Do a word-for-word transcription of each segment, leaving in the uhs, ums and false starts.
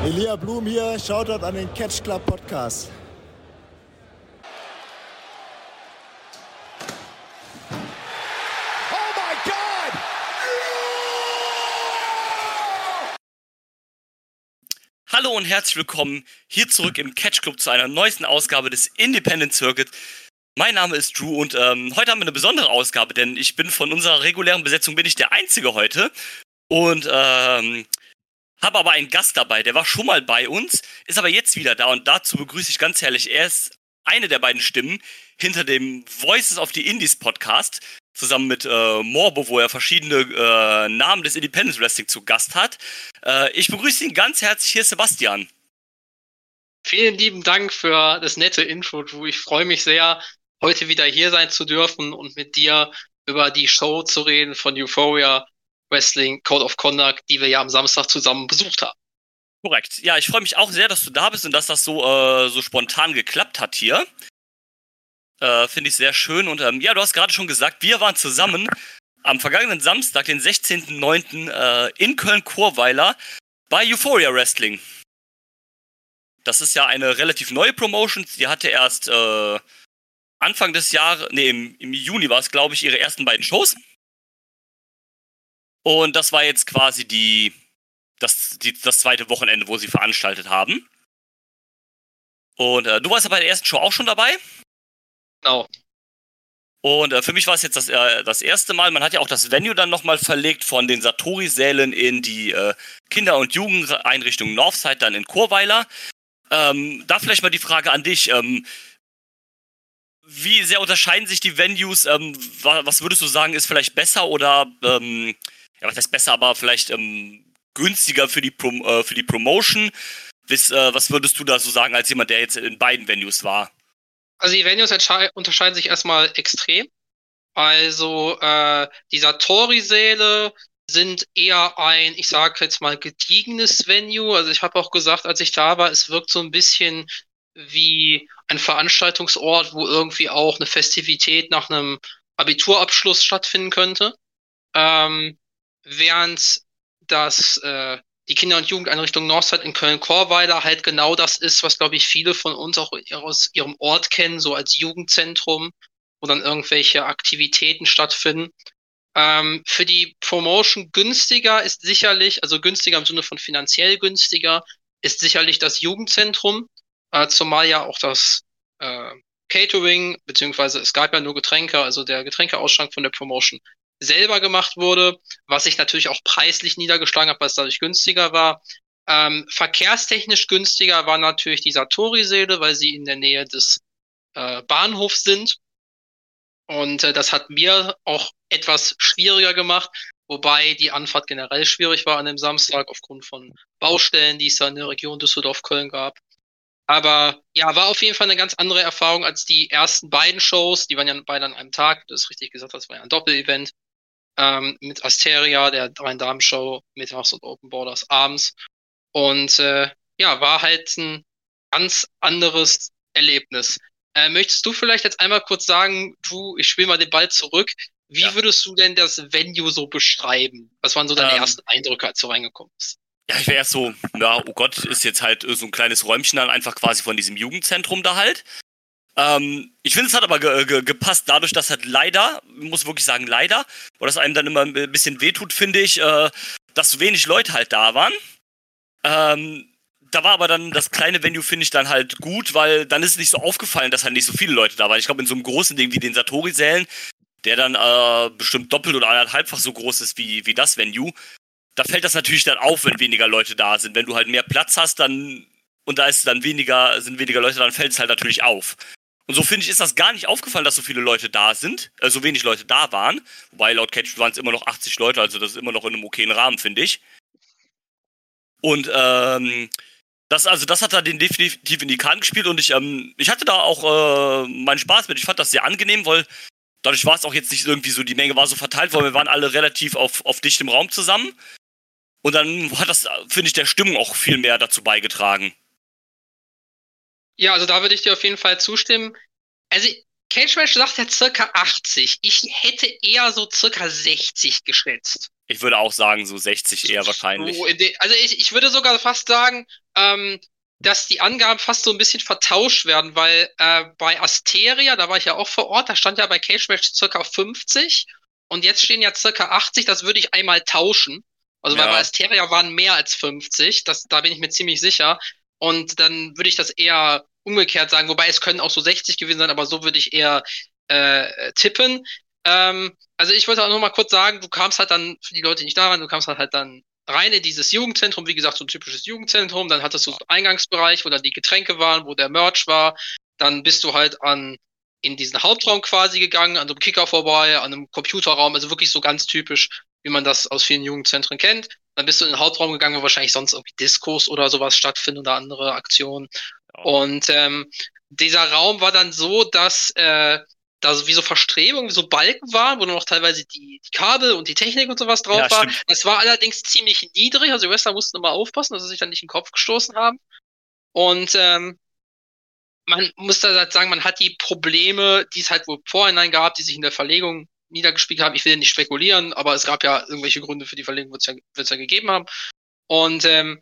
Elia Blum hier, Shoutout an den Catch Club Podcast. Oh my God! Hallo und herzlich willkommen hier zurück im Catch Club zu einer neuesten Ausgabe des Independent Circuit. Mein Name ist Drew und ähm, heute haben wir eine besondere Ausgabe, denn ich bin von unserer regulären Besetzung bin ich der Einzige heute und ähm, habe aber einen Gast dabei, der war schon mal bei uns, ist aber jetzt wieder da und dazu begrüße ich ganz herrlich, er ist eine der beiden Stimmen hinter dem Voices of the Indies Podcast, zusammen mit äh, Morbo, wo er verschiedene äh, Namen des Independent Wrestling zu Gast hat. Äh, ich begrüße ihn ganz herzlich, hier ist Sebastian. Vielen lieben Dank für das nette Intro, Drew. Ich freue mich sehr, heute wieder hier sein zu dürfen und mit dir über die Show zu reden von Euphoria Wrestling Code of Conduct, die wir ja am Samstag zusammen besucht haben. Korrekt. Ja, ich freue mich auch sehr, dass du da bist und dass das so äh, so spontan geklappt hat hier. Äh, Finde ich sehr schön. Und ähm, ja, du hast gerade schon gesagt, wir waren zusammen am vergangenen Samstag, den sechzehnten neunten Äh, in Köln-Chorweiler bei Euphoria Wrestling. Das ist ja eine relativ neue Promotion. Die hatte erst äh, Anfang des Jahres, nee, im, im Juni war es, glaube ich, ihre ersten beiden Shows. Und das war jetzt quasi die das, die, das zweite Wochenende, wo sie veranstaltet haben. Und äh, du warst ja bei der ersten Show auch schon dabei. Genau. Und äh, für mich war es jetzt das, äh, das erste Mal. Man hat ja auch das Venue dann nochmal verlegt von den Satori-Sälen in die äh, Kinder- und Jugendeinrichtung Northside, dann in Chorweiler. Ähm, da vielleicht mal die Frage an dich. Ähm, wie sehr unterscheiden sich die Venues? Ähm, was würdest du sagen, ist vielleicht besser oder, ähm, ja, was heißt besser, aber vielleicht ähm, günstiger für die, Prom- äh, für die Promotion? Bis, äh, was würdest du da so sagen als jemand, der jetzt in beiden Venues war? Also die Venues entschei- unterscheiden sich erstmal extrem. Also äh, die Satori-Säle sind eher ein, ich sage jetzt mal, gediegenes Venue. Also ich habe auch gesagt, als ich da war, es wirkt so ein bisschen wie ein Veranstaltungsort, wo irgendwie auch eine Festivität nach einem Abiturabschluss stattfinden könnte. Ähm, während das äh, die Kinder- und Jugendeinrichtung Northside in Köln-Chorweiler halt genau das ist, was, glaube ich, viele von uns auch aus ihrem Ort kennen, so als Jugendzentrum, wo dann irgendwelche Aktivitäten stattfinden. Ähm, für die Promotion günstiger ist sicherlich, also günstiger im Sinne von finanziell günstiger, ist sicherlich das Jugendzentrum, äh, zumal ja auch das äh, Catering, beziehungsweise es gab ja nur Getränke, also der Getränkeausschank von der Promotion selber gemacht wurde, was sich natürlich auch preislich niedergeschlagen hat, weil es dadurch günstiger war. Ähm, verkehrstechnisch günstiger war natürlich die Satori-Säle, weil sie in der Nähe des äh, Bahnhofs sind. Und äh, das hat mir auch etwas schwieriger gemacht, wobei die Anfahrt generell schwierig war an dem Samstag aufgrund von Baustellen, die es da in der Region Düsseldorf-Köln gab. Aber ja, war auf jeden Fall eine ganz andere Erfahrung als die ersten beiden Shows. Die waren ja beide an einem Tag, du hast richtig gesagt, das war ja ein Doppel-Event. Ähm, mit Asteria, der Drei-Damen-Show, mittags und Open Borders abends. Und äh, ja, war halt ein ganz anderes Erlebnis. Äh, möchtest du vielleicht jetzt einmal kurz sagen, du, ich spiele mal den Ball zurück. Wie Ja. würdest du denn das Venue so beschreiben? Was waren so deine Ähm, ersten Eindrücke, als du reingekommen bist? Ja, ich wäre erst so, ja, oh Gott, ist jetzt halt so ein kleines Räumchen dann einfach quasi von diesem Jugendzentrum da halt. Ähm, ich finde, es hat aber ge- ge- gepasst, dadurch, dass halt leider, ich muss wirklich sagen leider, wo das einem dann immer ein bisschen wehtut, finde ich, äh, dass so wenig Leute halt da waren. Ähm, da war aber dann das kleine Venue, finde ich, dann halt gut, weil dann ist es nicht so aufgefallen, dass halt nicht so viele Leute da waren. Ich glaube, in so einem großen Ding wie den Satori-Sälen, der dann äh, bestimmt doppelt oder anderthalbfach so groß ist wie, wie das Venue, da fällt das natürlich dann auf, wenn weniger Leute da sind. Wenn du halt mehr Platz hast, dann und da ist dann weniger, sind weniger Leute, dann fällt es halt natürlich auf. Und so finde ich, ist das gar nicht aufgefallen, dass so viele Leute da sind, äh, so wenig Leute da waren. Wobei laut Catch waren es immer noch achtzig Leute, also das ist immer noch in einem okayen Rahmen, finde ich. Und ähm, das, also das hat da den definitiv in die Karten gespielt und ich, ähm, ich hatte da auch äh, meinen Spaß mit. Ich fand das sehr angenehm, weil dadurch war es auch jetzt nicht irgendwie so, die Menge war so verteilt, weil wir waren alle relativ auf, auf dichtem Raum zusammen. Und dann hat das, finde ich, der Stimmung auch viel mehr dazu beigetragen. Ja, also da würde ich dir auf jeden Fall zustimmen. Also Cage Match sagt ja circa achtzig. Ich hätte eher so circa sechzig geschätzt. Ich würde auch sagen, so sechzig eher wahrscheinlich. So de- also ich, ich würde sogar fast sagen, ähm, dass die Angaben fast so ein bisschen vertauscht werden, weil äh, bei Asteria, da war ich ja auch vor Ort, da stand ja bei Cage Match circa fünfzig und jetzt stehen ja circa achtzig, das würde ich einmal tauschen. Also weil Ja. bei Asteria waren mehr als fünfzig, das, da bin ich mir ziemlich sicher. Und dann würde ich das eher umgekehrt sagen, wobei es können auch so sechzig gewesen sein, aber so würde ich eher äh, tippen. Ähm, also ich wollte auch noch mal kurz sagen, du kamst halt dann, für die Leute die nicht daran, du kamst halt, halt dann rein in dieses Jugendzentrum, wie gesagt, so ein typisches Jugendzentrum, dann hattest du so einen Eingangsbereich, wo dann die Getränke waren, wo der Merch war, dann bist du halt an in diesen Hauptraum quasi gegangen, an so einem Kicker vorbei, an einem Computerraum, also wirklich so ganz typisch, wie man das aus vielen Jugendzentren kennt. Dann bist du in den Hauptraum gegangen, wo wahrscheinlich sonst irgendwie Diskos oder sowas stattfinden oder andere Aktionen. Ja. Und ähm, dieser Raum war dann so, dass äh, da so wie so Verstrebungen, wie so Balken waren, wo dann noch teilweise die, die Kabel und die Technik und sowas drauf Ja, war. stimmt. Das war allerdings ziemlich niedrig, also die Wrestler mussten immer aufpassen, dass sie sich dann nicht in den Kopf gestoßen haben. Und ähm, man muss da halt sagen, man hat die Probleme, die es halt wohl vorhinein gab, die sich in der Verlegung niedergespiegelt haben. Ich will ja nicht spekulieren, aber es gab ja irgendwelche Gründe für die Verlegung, wird es ja, wird's ja gegeben haben. Und ähm,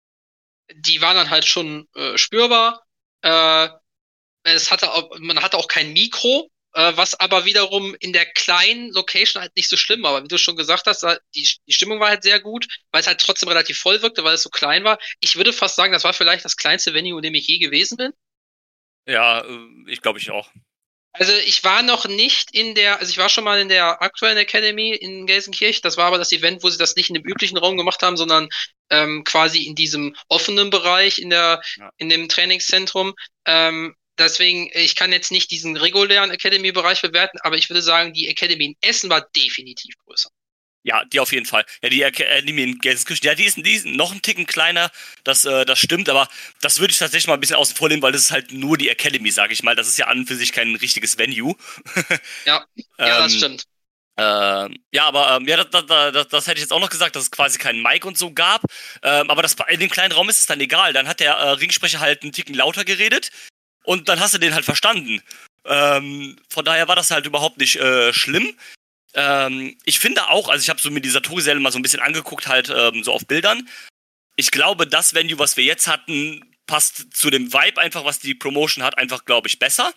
die waren dann halt schon äh, spürbar. Äh, es hatte auch, man hatte auch kein Mikro, äh, was aber wiederum in der kleinen Location halt nicht so schlimm war. Aber wie du schon gesagt hast, die, die Stimmung war halt sehr gut, weil es halt trotzdem relativ voll wirkte, weil es so klein war. Ich würde fast sagen, das war vielleicht das kleinste Venue, in dem ich je gewesen bin. Ja, äh, ich glaube ich auch. Also ich war noch nicht in der, also ich war schon mal in der aktuellen Academy in Gelsenkirchen. Das war aber das Event, wo sie das nicht in dem üblichen Raum gemacht haben, sondern ähm, quasi in diesem offenen Bereich in der, Ja. in dem Trainingszentrum. Ähm, deswegen, ich kann jetzt nicht diesen regulären Academy-Bereich bewerten, aber ich würde sagen, die Academy in Essen war definitiv größer. Ja, die auf jeden Fall. Ja, die Academy in Gelsenkirchen, ja, die ist, die ist noch einen Ticken kleiner, das, äh, das stimmt, aber das würde ich tatsächlich mal ein bisschen außen vor nehmen, weil das ist halt nur die Academy, sage ich mal. Das ist ja an und für sich kein richtiges Venue. Ja, ja, das ähm, stimmt. Ähm, ja, aber ähm, ja, das, das, das, das hätte ich jetzt auch noch gesagt, dass es quasi keinen Mic und so gab. Ähm, aber das, in dem kleinen Raum ist es dann egal. Dann hat der äh, Ringsprecher halt einen Ticken lauter geredet und dann hast du den halt verstanden. Ähm, von daher war das halt überhaupt nicht äh, schlimm. Ähm, ich finde auch, also ich habe so mir die Satori-Säle mal so ein bisschen angeguckt, halt ähm, so auf Bildern. Ich glaube, das Venue, was wir jetzt hatten, passt zu dem Vibe einfach, was die Promotion hat, einfach, glaube ich, besser.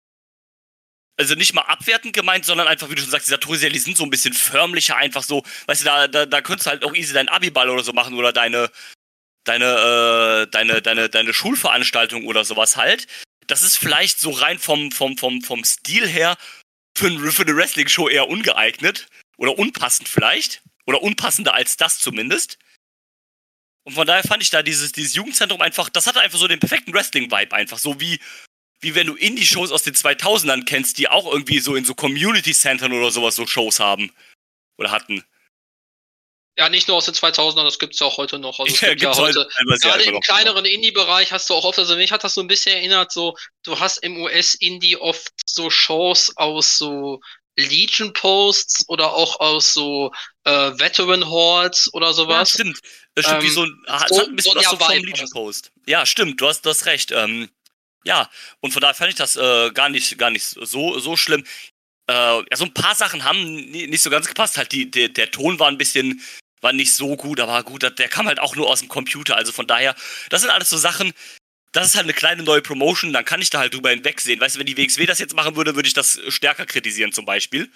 Also nicht mal abwertend gemeint, sondern einfach, wie du schon sagst, die Satori-Säle, die sind so ein bisschen förmlicher, einfach so, weißt du, da, da, da könntest du halt auch easy deinen Abiball oder so machen oder deine, deine, äh, deine, deine, deine Schulveranstaltung oder sowas halt. Das ist vielleicht so rein vom, vom, vom, vom Stil her für, ein, für eine Wrestling-Show eher ungeeignet. Oder unpassend vielleicht. Oder unpassender als das zumindest. Und von daher fand ich da dieses, dieses Jugendzentrum einfach, das hatte einfach so den perfekten Wrestling-Vibe einfach. So wie, wie wenn du Indie-Shows aus den zweitausendern kennst, die auch irgendwie so in so Community-Centern oder sowas so Shows haben. Oder hatten. Ja, nicht nur aus den zweitausendern, das gibt's ja auch heute noch. Also es Ja, gibt ja gibt's heute, heute gerade ja im kleineren Indie-Bereich hast du auch oft, also mich hat das so ein bisschen erinnert, so, du hast im U S-Indie oft so Shows aus so Legion-Posts oder auch aus so äh, Veteran-Halls oder Ja, sowas. stimmt. Das stimmt, Ähm, wie so ein, es so- hat ein bisschen so was der so vom Vibe war Legion das. Post. Ja, stimmt, du hast, du hast recht. Ähm, ja, und von daher fand ich das äh, gar nicht, gar nicht so, so schlimm. Äh, ja, so ein paar Sachen haben nie- nicht so ganz gepasst. Halt, die, der, der Ton war ein bisschen, war nicht so gut, aber gut, der kam halt auch nur aus dem Computer. Also von daher, das sind alles so Sachen, das ist halt eine kleine neue Promotion, dann kann ich da halt drüber hinwegsehen. Weißt du, wenn die W X W das jetzt machen würde, würde ich das stärker kritisieren zum Beispiel.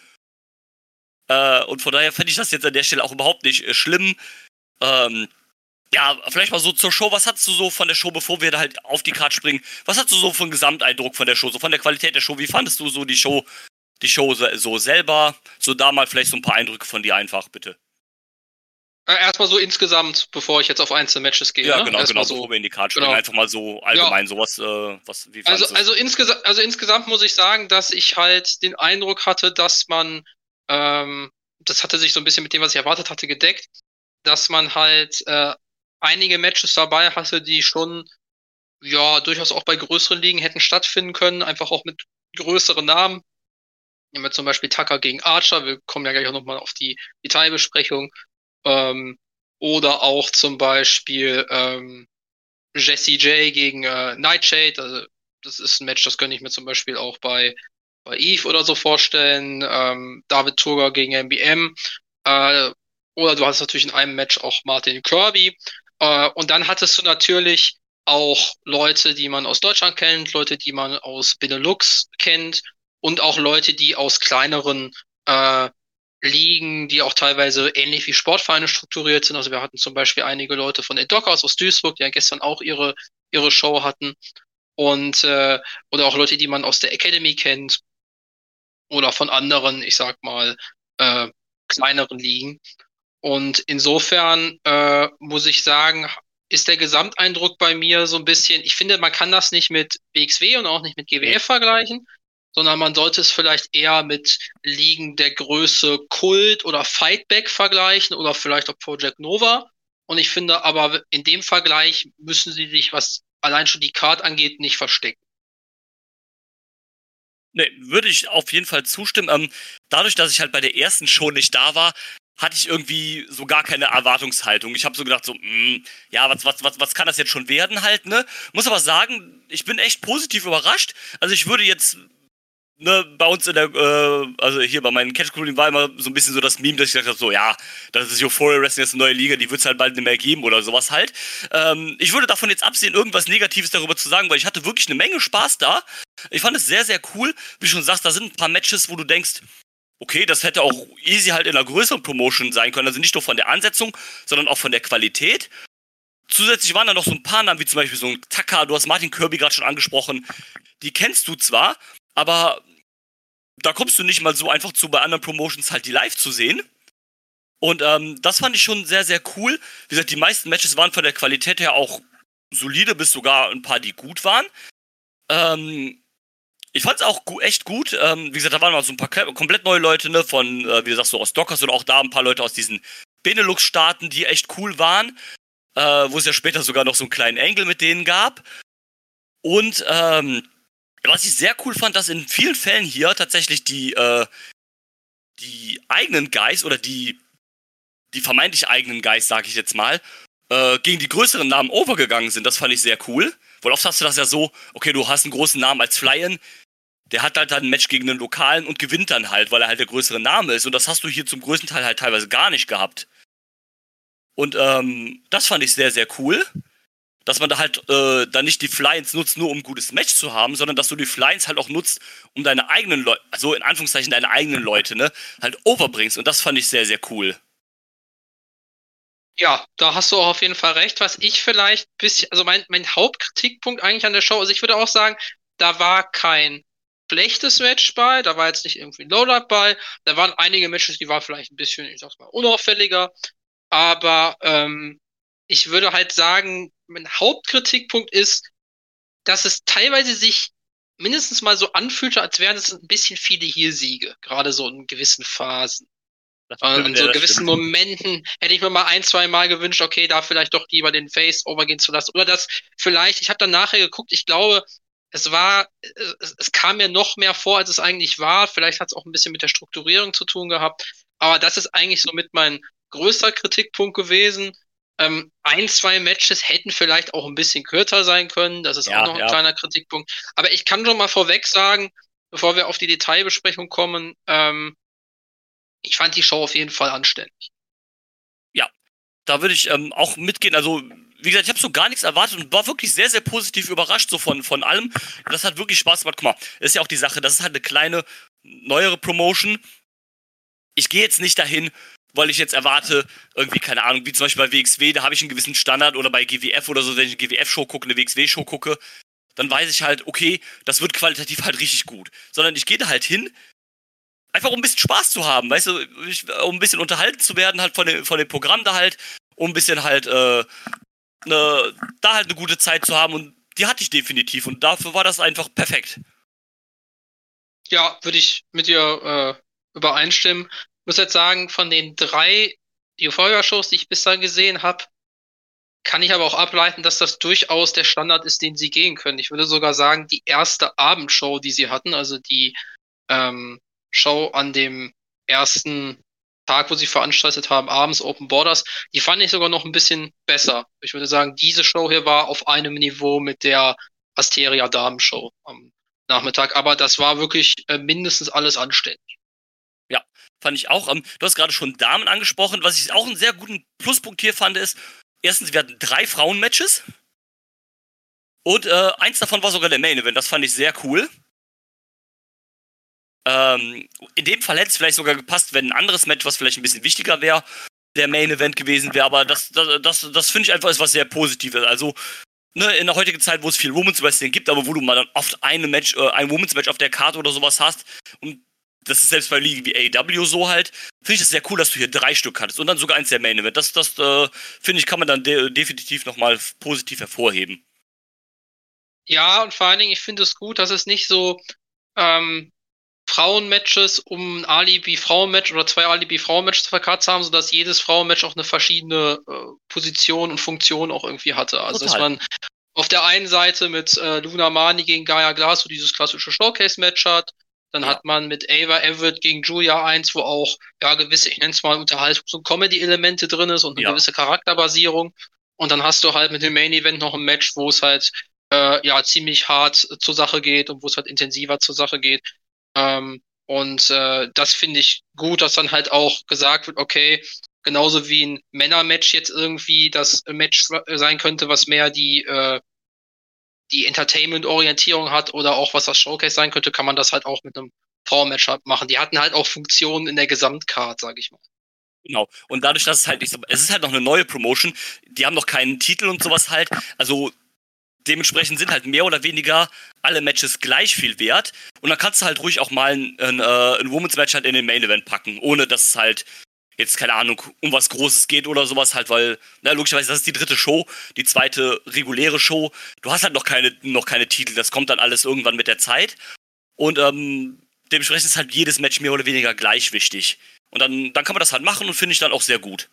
Äh, und von daher fände ich das jetzt an der Stelle auch überhaupt nicht äh, schlimm. Ähm, ja, vielleicht mal so zur Show. Was hattest du so von der Show, bevor wir da halt auf die Karte springen? Was hattest du so für einen Gesamteindruck von der Show, so von der Qualität der Show? Wie fandest du so die Show, die Show so, so selber? So da mal vielleicht so ein paar Eindrücke von dir einfach, bitte. Äh, erstmal so insgesamt, bevor ich jetzt auf einzelne Matches gehe. Ja, ne? genau, Erstmal genau, so. bevor wir in die Karte springen. Genau. Einfach mal so allgemein sowas, äh, was, wie fandest Also, also, insgesa also insgesamt muss ich sagen, dass ich halt den Eindruck hatte, dass man, ähm, das hatte sich so ein bisschen mit dem, was ich erwartet hatte, gedeckt, dass man halt äh, einige Matches dabei hatte, die schon ja durchaus auch bei größeren Ligen hätten stattfinden können, einfach auch mit größeren Namen. Nehmen wir zum Beispiel Tucker gegen Archer, wir kommen ja gleich auch nochmal auf die Detailbesprechung. Ähm, oder auch zum Beispiel ähm, Jesse J gegen äh, Nightshade, also das ist ein Match, das könnte ich mir zum Beispiel auch bei, bei Eve oder so vorstellen. Ähm, David Turger gegen M B M. Äh, Oder du hattest natürlich in einem Match auch Martin Kirby. Äh, und dann hattest du natürlich auch Leute, die man aus Deutschland kennt, Leute, die man aus Benelux kennt und auch Leute, die aus kleineren äh, Ligen, die auch teilweise ähnlich wie Sportvereine strukturiert sind. Also wir hatten zum Beispiel einige Leute von den Dockers aus Duisburg, die ja gestern auch ihre ihre Show hatten. Und äh, oder auch Leute, die man aus der Academy kennt oder von anderen, ich sag mal, äh, kleineren Ligen. Und insofern äh, muss ich sagen, ist der Gesamteindruck bei mir so ein bisschen, ich finde, man kann das nicht mit W X W und auch nicht mit G W F vergleichen, sondern man sollte es vielleicht eher mit Ligen der Größe Kult oder Fightback vergleichen oder vielleicht auch Project Nova. Und ich finde aber in dem Vergleich müssen sie sich, was allein schon die Card angeht, nicht verstecken. Ne, würde ich auf jeden Fall zustimmen. Ähm, dadurch, dass ich halt bei der ersten Show nicht da war, hatte ich irgendwie so gar keine Erwartungshaltung. Ich habe so gedacht, so, mh, ja, was, was, was, was kann das jetzt schon werden halt, ne? Muss aber sagen, ich bin echt positiv überrascht. Also ich würde jetzt, ne, bei uns in der, äh, also hier bei meinen Catch-Community war immer so ein bisschen so das Meme, dass ich gedacht habe, so, ja, das ist Euphoria Wrestling, das ist eine neue Liga, die wird es halt bald nicht mehr geben oder sowas halt. Ähm, ich würde davon jetzt absehen, irgendwas Negatives darüber zu sagen, weil ich hatte wirklich eine Menge Spaß da. Ich fand es sehr, sehr cool. Wie du schon sagst, da sind ein paar Matches, wo du denkst, okay, das hätte auch easy halt in einer größeren Promotion sein können. Also nicht nur von der Ansetzung, sondern auch von der Qualität. Zusätzlich waren da noch so ein paar Namen, wie zum Beispiel so ein Taka, du hast Martin Kirby gerade schon angesprochen. Die kennst du zwar, aber da kommst du nicht mal so einfach zu, bei anderen Promotions halt die live zu sehen. Und ähm, das fand ich schon sehr, sehr cool. Wie gesagt, die meisten Matches waren von der Qualität her auch solide, bis sogar ein paar, die gut waren. Ähm, ich fand es auch gu- echt gut. Ähm, wie gesagt, da waren mal so ein paar ke- komplett neue Leute, ne, von, äh, wie du sagst, so aus Dockers und auch da ein paar Leute aus diesen Benelux-Staaten, die echt cool waren. Äh, wo es ja später sogar noch so einen kleinen Angle mit denen gab. Und ähm, was ich sehr cool fand, dass in vielen Fällen hier tatsächlich die, äh, die eigenen Guys oder die, die vermeintlich eigenen Guys, sag ich jetzt mal, äh, gegen die größeren Namen overgegangen sind. Das fand ich sehr cool. Weil oft hast du das ja so, okay, du hast einen großen Namen als Fly-In, der hat halt dann ein Match gegen einen Lokalen und gewinnt dann halt, weil er halt der größere Name ist. Und das hast du hier zum größten Teil halt teilweise gar nicht gehabt. Und ähm, das fand ich sehr, sehr cool. Dass man da halt äh, dann nicht die Fly-Ins nutzt, nur um ein gutes Match zu haben, sondern dass du die Fly-Ins halt auch nutzt, um deine eigenen Leute, also in Anführungszeichen deine eigenen Leute, ne, halt overbringst. Und das fand ich sehr, sehr cool. Ja, da hast du auch auf jeden Fall recht. Was ich vielleicht ein bisschen, also mein, mein Hauptkritikpunkt eigentlich an der Show, also ich würde auch sagen, da war kein schlechtes Match bei, da war jetzt nicht irgendwie ein Lowlight bei, da waren einige Matches, die waren vielleicht ein bisschen, ich sag's mal, unauffälliger, aber ähm, ich würde halt sagen, mein Hauptkritikpunkt ist, dass es teilweise sich mindestens mal so anfühlte, als wären es ein bisschen viele Heelsiege, gerade so in gewissen Phasen. Das Äh, stimmt, in ja, so das gewissen stimmt. Momenten hätte ich mir mal ein, zwei Mal gewünscht, okay, da vielleicht doch lieber den Face overgehen zu lassen. Oder das vielleicht, ich habe dann nachher geguckt, ich glaube, es war, es, es kam mir noch mehr vor, als es eigentlich war. Vielleicht hat es auch ein bisschen mit der Strukturierung zu tun gehabt. Aber das ist eigentlich so mit mein größter Kritikpunkt gewesen. Ähm, ein, zwei Matches hätten vielleicht auch ein bisschen kürzer sein können. Das ist auch Ja, noch ein ja. kleiner Kritikpunkt. Aber ich kann schon mal vorweg sagen, bevor wir auf die Detailbesprechung kommen, ähm, ich fand die Show auf jeden Fall anständig. Ja, da würde ich ähm, auch mitgehen. Also, wie gesagt, ich habe so gar nichts erwartet und war wirklich sehr, sehr positiv überrascht so von, von allem. Das hat wirklich Spaß gemacht. Guck mal, das ist ja auch die Sache, das ist halt eine kleine, neuere Promotion. Ich gehe jetzt nicht dahin, weil ich jetzt erwarte, irgendwie, keine Ahnung, wie zum Beispiel bei W X W, da habe ich einen gewissen Standard oder bei G W F oder so, wenn ich eine G W F-Show gucke, eine W X W-Show gucke, dann weiß ich halt, okay, das wird qualitativ halt richtig gut. Sondern ich gehe da halt hin, einfach um ein bisschen Spaß zu haben, weißt du, ich, um ein bisschen unterhalten zu werden halt von dem, von dem Programm da halt, um ein bisschen halt, äh, ne, da halt eine gute Zeit zu haben und die hatte ich definitiv und dafür war das einfach perfekt. Ja, würde ich mit dir äh, übereinstimmen. Ich muss jetzt sagen, von den drei Euphoria-Shows, die ich bisher gesehen habe, kann ich aber auch ableiten, dass das durchaus der Standard ist, den sie gehen können. Ich würde sogar sagen, die erste Abendshow, die sie hatten, also die ähm, Show an dem ersten Tag, wo sie veranstaltet haben, abends Open Borders, die fand ich sogar noch ein bisschen besser. Ich würde sagen, diese Show hier war auf einem Niveau mit der Asteria Damen-Show am Nachmittag, aber das war wirklich äh, mindestens alles anständig. Ja, fand ich auch. Ähm, du hast gerade schon Damen angesprochen. Was ich auch einen sehr guten Pluspunkt hier fand, ist, erstens, wir hatten drei Frauen-Matches. Und äh, eins davon war sogar der Main-Event. Das fand ich sehr cool. Ähm, in dem Fall hätte es vielleicht sogar gepasst, wenn ein anderes Match, was vielleicht ein bisschen wichtiger wäre, der Main-Event gewesen wäre. Aber das, das, das, das finde ich einfach ist was sehr Positives. Also, ne, in der heutigen Zeit, wo es viel Women's Wrestling gibt, aber wo du mal dann oft eine Match, äh, ein Women's Match auf der Karte oder sowas hast, und das ist selbst bei Ligen wie A E W so halt, finde ich das sehr cool, dass du hier drei Stück hattest und dann sogar eins der Main Event. Das, das äh, finde ich, kann man dann de- definitiv nochmal positiv hervorheben. Ja, und vor allen Dingen, ich finde es gut, dass es nicht so ähm, Frauenmatches um ein Alibi-Frauenmatch oder zwei Alibi-Frauenmatches verkauft haben, sodass jedes Frauenmatch auch eine verschiedene äh, Position und Funktion auch irgendwie hatte. Also, Total. dass man auf der einen Seite mit äh, Luna Mani gegen Gaia Glass so dieses klassische Showcase-Match hat. Dann Ja. hat man mit Ava Everett gegen Julia eins, wo auch ja gewisse, ich nenne es mal Unterhaltungs- und Comedy-Elemente drin ist und eine Ja. gewisse Charakterbasierung. Und dann hast du halt mit dem Main-Event noch ein Match, wo es halt äh, ja ziemlich hart äh, zur Sache geht und wo es halt intensiver zur Sache geht. Ähm, und äh, das finde ich gut, dass dann halt auch gesagt wird, okay, genauso wie ein Männer-Match jetzt irgendwie das Match sein könnte, was mehr die äh, die Entertainment-Orientierung hat oder auch was das Showcase sein könnte, kann man das halt auch mit einem Frauenmatch machen. Die hatten halt auch Funktionen in der Gesamtcard, sag ich mal. Genau. Und dadurch, dass es halt nicht so, es ist halt noch eine neue Promotion, die haben noch keinen Titel und sowas halt, also dementsprechend sind halt mehr oder weniger alle Matches gleich viel wert und dann kannst du halt ruhig auch mal ein, ein, ein Women's Match halt in den Main Event packen, ohne dass es halt jetzt, keine Ahnung, um was Großes geht oder sowas halt, weil, na, logischerweise, das ist die dritte Show, die zweite reguläre Show, du hast halt noch keine, noch keine Titel, das kommt dann alles irgendwann mit der Zeit und ähm, dementsprechend ist halt jedes Match mehr oder weniger gleich wichtig. Und dann, dann kann man das halt machen und finde ich dann auch sehr gut.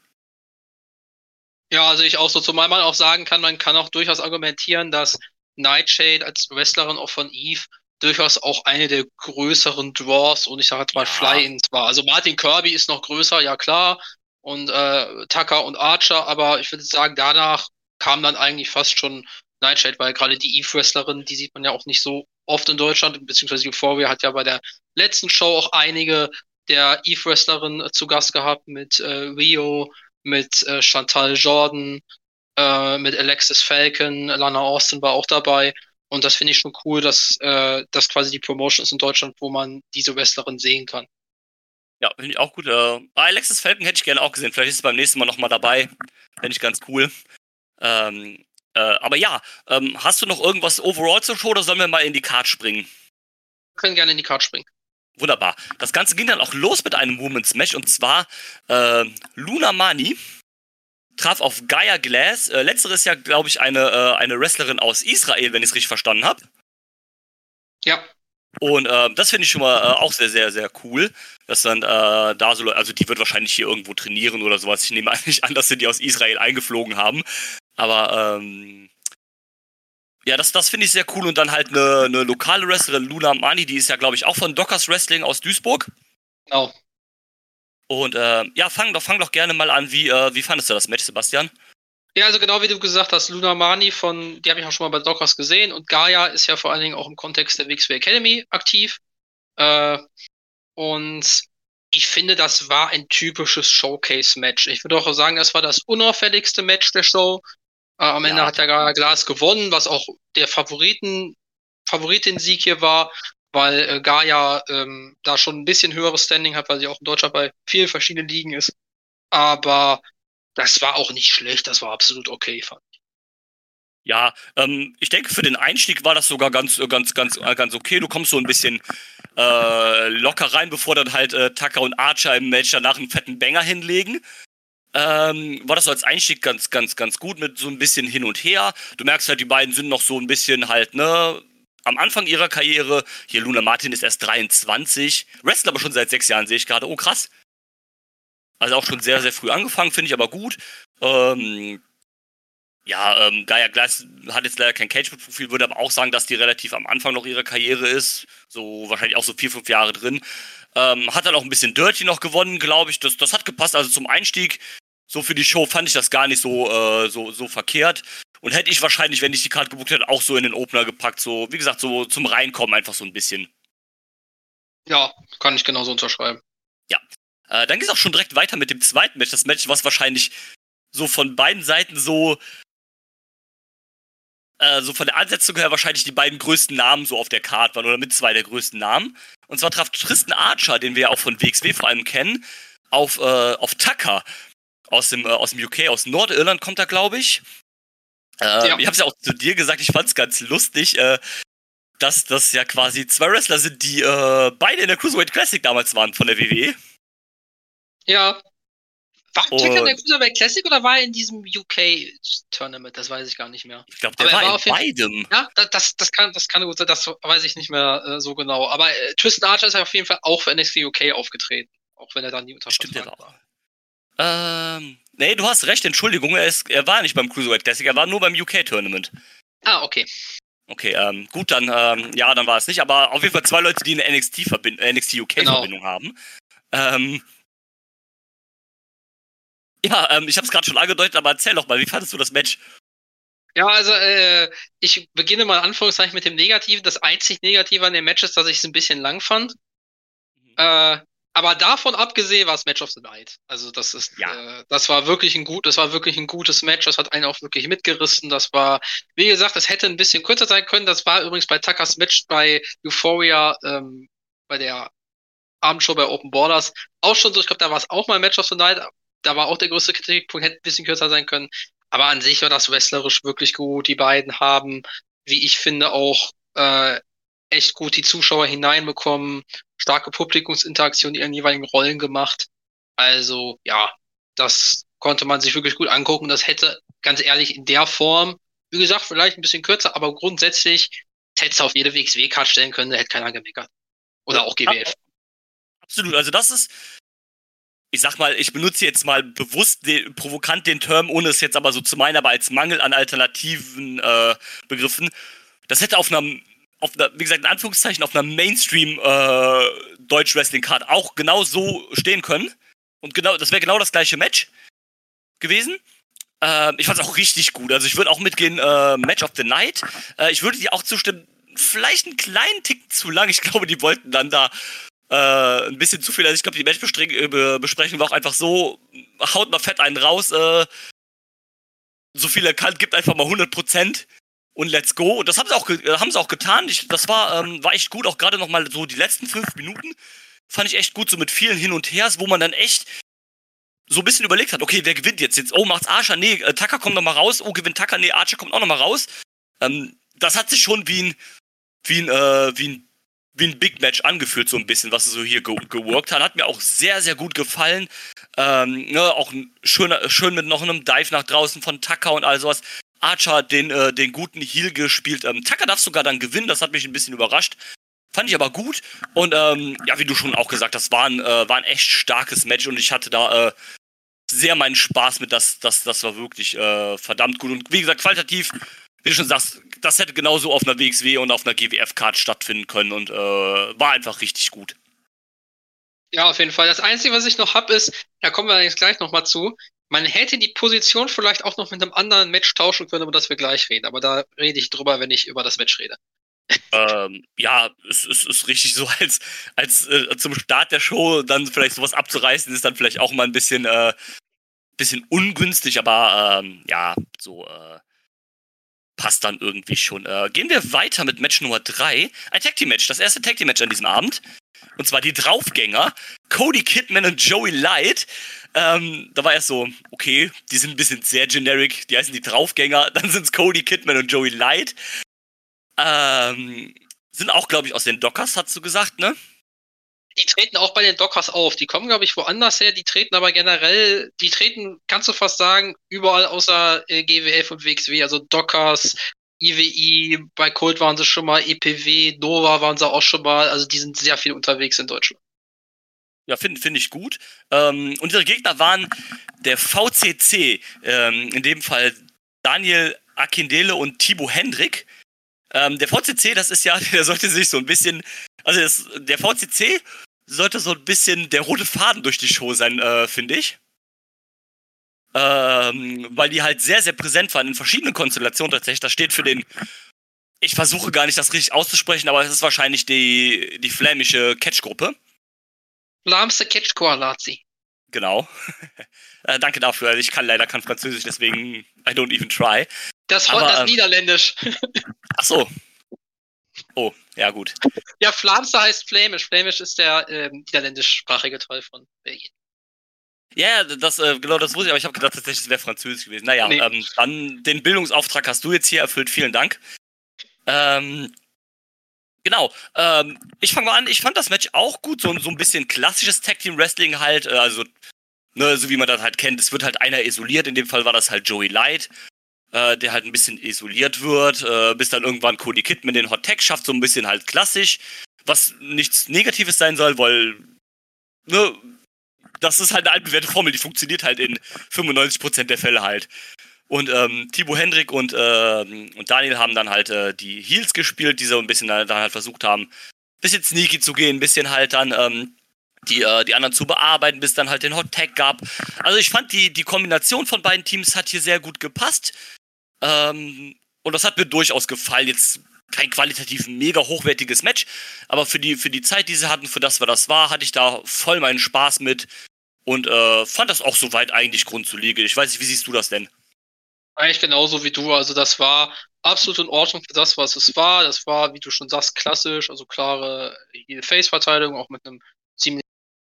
Ja, also ich auch so, zumal man auch sagen kann, man kann auch durchaus argumentieren, dass Nightshade als Wrestlerin auch von Eve durchaus auch eine der größeren Draws und ich sage jetzt mal Ja. Fly-Ins war. Also Martin Kirby ist noch größer, ja klar, und äh, Tucker und Archer, aber ich würde sagen, danach kam dann eigentlich fast schon Nightshade, weil gerade die Eve-Wrestlerin, die sieht man ja auch nicht so oft in Deutschland, beziehungsweise Euphoria hat ja bei der letzten Show auch einige der Eve-Wrestlerin zu Gast gehabt mit äh, Rio, mit äh, Chantal Jordan, äh, mit Alexis Falcon, Lana Austin war auch dabei. Und das finde ich schon cool, dass äh, das quasi die Promotion ist in Deutschland, wo man diese Wrestlerin sehen kann. Ja, finde ich auch gut. Äh, Alexis Falcon hätte ich gerne auch gesehen. Vielleicht ist es beim nächsten Mal nochmal dabei. Fände ich ganz cool. Ähm, äh, aber ja, ähm, hast du noch irgendwas overall zur Show oder sollen wir mal in die Card springen? Wir können gerne in die Card springen. Wunderbar. Das Ganze ging dann auch los mit einem Women's Match und zwar äh, Luna Mani traf auf Gaia Glass. Äh, letztere ist ja, glaube ich, eine, äh, eine Wrestlerin aus Israel, wenn ich es richtig verstanden habe. Ja. Und äh, das finde ich schon mal äh, auch sehr, sehr, sehr cool, dass dann äh, da so, also die wird wahrscheinlich hier irgendwo trainieren oder sowas. Ich nehme eigentlich an, dass sie die aus Israel eingeflogen haben. Aber ähm, ja, das, das finde ich sehr cool. Und dann halt eine, eine lokale Wrestlerin, Luna Mani, die ist ja, glaube ich, auch von Dockers Wrestling aus Duisburg. Genau. Und äh, ja, fang doch, fang doch gerne mal an. Wie, äh, wie fandest du das Match, Sebastian? Ja, also genau wie du gesagt hast, Luna Mani von, die habe ich auch schon mal bei Dockers gesehen und Gaia ist ja vor allen Dingen auch im Kontext der W X W Academy aktiv. Äh, und ich finde, das war ein typisches Showcase-Match. Ich würde auch sagen, das war das unauffälligste Match der Show. Äh, am Ende Ja. hat der Gaia Glass gewonnen, was auch der Favoriten, Favoritensieg hier war, weil äh, Gaia ähm, da schon ein bisschen höheres Standing hat, weil sie auch in Deutschland bei vielen verschiedenen Ligen ist. Aber das war auch nicht schlecht, das war absolut okay, fand ich. Ja, ähm, ich denke, für den Einstieg war das sogar ganz, äh, ganz, ganz, äh, ganz okay. Du kommst so ein bisschen äh, locker rein, bevor dann halt äh, Tucker und Archer im Match danach einen fetten Banger hinlegen. Ähm, war das so als Einstieg ganz, ganz, ganz gut mit so ein bisschen hin und her. Du merkst halt, die beiden sind noch so ein bisschen halt, ne, am Anfang ihrer Karriere. Hier, Luna Martin ist erst dreiundzwanzig. Wrestelt aber schon seit sechs Jahren, sehe ich gerade. Oh, krass. Also auch schon sehr, sehr früh angefangen, finde ich aber gut. Ähm, ja, ähm, Gaia Glass hat jetzt leider kein Cage-Profil, würde aber auch sagen, dass die relativ am Anfang noch ihrer Karriere ist. So wahrscheinlich auch so vier, fünf Jahre drin. Ähm, hat dann auch ein bisschen Dirty noch gewonnen, glaube ich. Das, das hat gepasst. Also zum Einstieg, so für die Show, fand ich das gar nicht so, äh, so, so verkehrt. Und hätte ich wahrscheinlich, wenn ich die Karte gebucht hätte, auch so in den Opener gepackt. So, wie gesagt, so zum Reinkommen einfach so ein bisschen. Ja, kann ich genauso unterschreiben. Ja. Äh, dann ging es auch schon direkt weiter mit dem zweiten Match. Das Match, was wahrscheinlich so von beiden Seiten so, äh, so von der Ansetzung her wahrscheinlich die beiden größten Namen so auf der Card waren oder mit zwei der größten Namen. Und zwar traf Tristan Archer, den wir ja auch von W X W vor allem kennen, auf, äh, auf Tucker aus dem, äh, aus dem U K, aus Nordirland kommt er, glaube ich. Äh, ja. Ich habe es ja auch zu dir gesagt, ich fand es ganz lustig, äh, dass das ja quasi zwei Wrestler sind, die äh, beide in der Cruiserweight Classic damals waren von der W W E. Ja. War Tucker in der Cruiserweight Classic oder war er in diesem U K-Tournament? Das weiß ich gar nicht mehr. Ich glaube, der war, war in beidem. Ja, das, das, kann, das kann gut sein, das weiß ich nicht mehr äh, so genau. Aber äh, Tristan Archer ist auf jeden Fall auch für N X T U K aufgetreten. Auch wenn er dann nie unterschrieben war. Ähm, nee, du hast recht, Entschuldigung, er, ist, er war nicht beim Cruiserweight Classic, er war nur beim U K-Tournament. Ah, okay. Okay, ähm, gut, dann, ähm, ja, dann war es nicht, aber auf jeden Fall zwei Leute, die eine N X T U K-Verbindung genau. haben. Ähm, ja, ähm, ich hab's gerade schon angedeutet, aber erzähl doch mal, wie fandest du das Match? Ja, also, äh, ich beginne mal in Anführungszeichen mit dem Negativen. Das einzig Negative an dem Match ist, dass ich es ein bisschen lang fand. Mhm. Äh, aber davon abgesehen war es Match of the Night. Also das ist, ja. äh, das war wirklich ein gut, das war wirklich ein gutes Match. Das hat einen auch wirklich mitgerissen. Das war, wie gesagt, es hätte ein bisschen kürzer sein können. Das war übrigens bei Tuckers Match bei Euphoria, ähm, bei der Abendshow bei Open Borders auch schon so. Ich glaube, da war es auch mal Match of the Night. Da war auch der größte Kritikpunkt, hätte ein bisschen kürzer sein können. Aber an sich war das wrestlerisch wirklich gut. Die beiden haben, wie ich finde, auch äh, echt gut die Zuschauer hineinbekommen. Starke Publikumsinteraktion in ihren jeweiligen Rollen gemacht. Also, ja, das konnte man sich wirklich gut angucken. Das hätte, ganz ehrlich, in der Form, wie gesagt, vielleicht ein bisschen kürzer, aber grundsätzlich hätte es auf jede W X W-Card stellen können, da hätte keiner gemeckert. Oder auch G W F. Absolut, also das ist, ich sag mal, ich benutze jetzt mal bewusst den, provokant den Term, ohne es jetzt aber so zu meinen, aber als Mangel an alternativen äh, Begriffen. Das hätte auf einer, auf einer, wie gesagt, in Anführungszeichen, auf einer Mainstream äh, Deutsch-Wrestling-Card auch genau so stehen können. Und genau, das wäre genau das gleiche Match gewesen. Äh, ich fand es auch richtig gut. Also ich würde auch mitgehen, äh, Match of the Night. Äh, ich würde dir auch zustimmen, vielleicht einen kleinen Tick zu lang. Ich glaube, die wollten dann da Äh, ein bisschen zu viel, also ich glaube, die Matchbesprechung war auch einfach so, haut mal fett einen raus, äh, so viel er kann, gibt einfach mal hundert Prozent und let's go. Und das haben sie auch, ge- haben sie auch getan. Ich, das war, ähm, war echt gut, auch gerade nochmal so die letzten fünf Minuten fand ich echt gut, so mit vielen Hin und Hers, wo man dann echt so ein bisschen überlegt hat, okay, wer gewinnt jetzt? jetzt oh, macht's Archer? Nee, äh, Tucker kommt nochmal raus. Oh, gewinnt Tucker? Nee, Archer kommt auch nochmal raus. Ähm, das hat sich schon wie ein, wie ein, äh, wie ein wie ein Big Match angefühlt, so ein bisschen, was er so hier ge- geworkt hat. Hat mir auch sehr, sehr gut gefallen. Ähm, ne, auch ein schöner, schön mit noch einem Dive nach draußen von Tucker und all sowas. Archer hat den, äh, den guten Heel gespielt. Ähm, Tucker darf sogar dann gewinnen, das hat mich ein bisschen überrascht. Fand ich aber gut. Und ähm, ja, wie du schon auch gesagt hast, war ein, äh, war ein echt starkes Match und ich hatte da äh, sehr meinen Spaß mit. Das, das, das war wirklich äh, verdammt gut. Und wie gesagt, qualitativ, wie du schon sagst, das hätte genauso auf einer W X W und auf einer G W F-Card stattfinden können und äh, war einfach richtig gut. Ja, auf jeden Fall. Das Einzige, was ich noch hab, ist, da kommen wir jetzt gleich nochmal zu, man hätte die Position vielleicht auch noch mit einem anderen Match tauschen können, über das wir gleich reden. Aber da rede ich drüber, wenn ich über das Match rede. ähm, ja, es ist, ist richtig so, als, als äh, zum Start der Show dann vielleicht sowas abzureißen, ist dann vielleicht auch mal ein bisschen, äh, bisschen ungünstig, aber ähm, ja, so äh, passt dann irgendwie schon. Äh, gehen wir weiter mit Match Nummer drei. Ein Tag Team Match, das erste Tag Team Match an diesem Abend. Und zwar die Draufgänger, Cody Kidman und Joey Light. Ähm, da war erst so, okay, die sind ein bisschen sehr generic, die heißen die Draufgänger. Dann sind es Cody Kidman und Joey Light. Ähm, sind auch, glaube ich, aus den Dockers, hast du gesagt, ne? Die treten auch bei den Dockers auf. Die kommen, glaube ich, woanders her. Die treten aber generell, die treten, kannst du fast sagen, überall außer äh, G W F und W X W. Also Dockers, I W I, bei Colt waren sie schon mal, E P W, Nova waren sie auch schon mal. Also die sind sehr viel unterwegs in Deutschland. Ja, finde find ich gut. Ähm, und ihre Gegner waren der V C C, ähm, in dem Fall Daniel Akindele und Thibaut Hendrick. Ähm, der V C C, das ist ja, der sollte sich so ein bisschen, also das, der V C C sollte so ein bisschen der rote Faden durch die Show sein, äh, finde ich. Ähm, weil die halt sehr, sehr präsent waren in verschiedenen Konstellationen tatsächlich. Das steht für den, ich versuche gar nicht das richtig auszusprechen, aber es ist wahrscheinlich die, die flämische Catch-Gruppe. Lahmste Catch-Koalazi. Genau. äh, danke dafür. Ich kann leider kein Französisch, deswegen I don't even try. Das, Aber, das ähm, Niederländisch. Ach so. Oh, ja gut. Ja, Flamster heißt Flämisch. Flämisch ist der äh, niederländischsprachige Teil von Belgien. Ja, das, äh, genau, das wusste ich, aber ich habe gedacht, tatsächlich, es wäre Französisch gewesen. Naja, nee. ähm, dann den Bildungsauftrag hast du jetzt hier erfüllt. Vielen Dank. Ähm, genau. Ähm, ich fange mal an. Ich fand das Match auch gut. So, so ein bisschen klassisches Tag-Team-Wrestling halt. Äh, also, ne, so wie man das halt kennt. Es wird halt einer isoliert. In dem Fall war das halt Joey Light, äh, der halt ein bisschen isoliert wird, äh, bis dann irgendwann Cody Kidman den Hot Tag schafft. So ein bisschen halt klassisch. Was nichts Negatives sein soll, weil, ne, das ist halt eine altbewährte Formel, die funktioniert halt in fünfundneunzig Prozent der Fälle halt. Und ähm, Thibaut Hendrik und, äh, und Daniel haben dann halt äh, die Heels gespielt, die so ein bisschen dann halt versucht haben, ein bisschen sneaky zu gehen, ein bisschen halt dann ähm, die, äh, die anderen zu bearbeiten, bis dann halt den Hot Tag gab. Also ich fand, die, die Kombination von beiden Teams hat hier sehr gut gepasst. Ähm, und das hat mir durchaus gefallen. Jetzt kein qualitativ mega hochwertiges Match, aber für die, für die Zeit, die sie hatten, für das, was das war, hatte ich da voll meinen Spaß mit. Und äh, fand das auch soweit eigentlich grundsolide. Ich weiß nicht, wie siehst du das denn? Eigentlich genauso wie du. Also das war absolut in Ordnung für das, was es war. Das war, wie du schon sagst, klassisch, also klare Heel-Face-Verteilung, auch mit einem ziemlich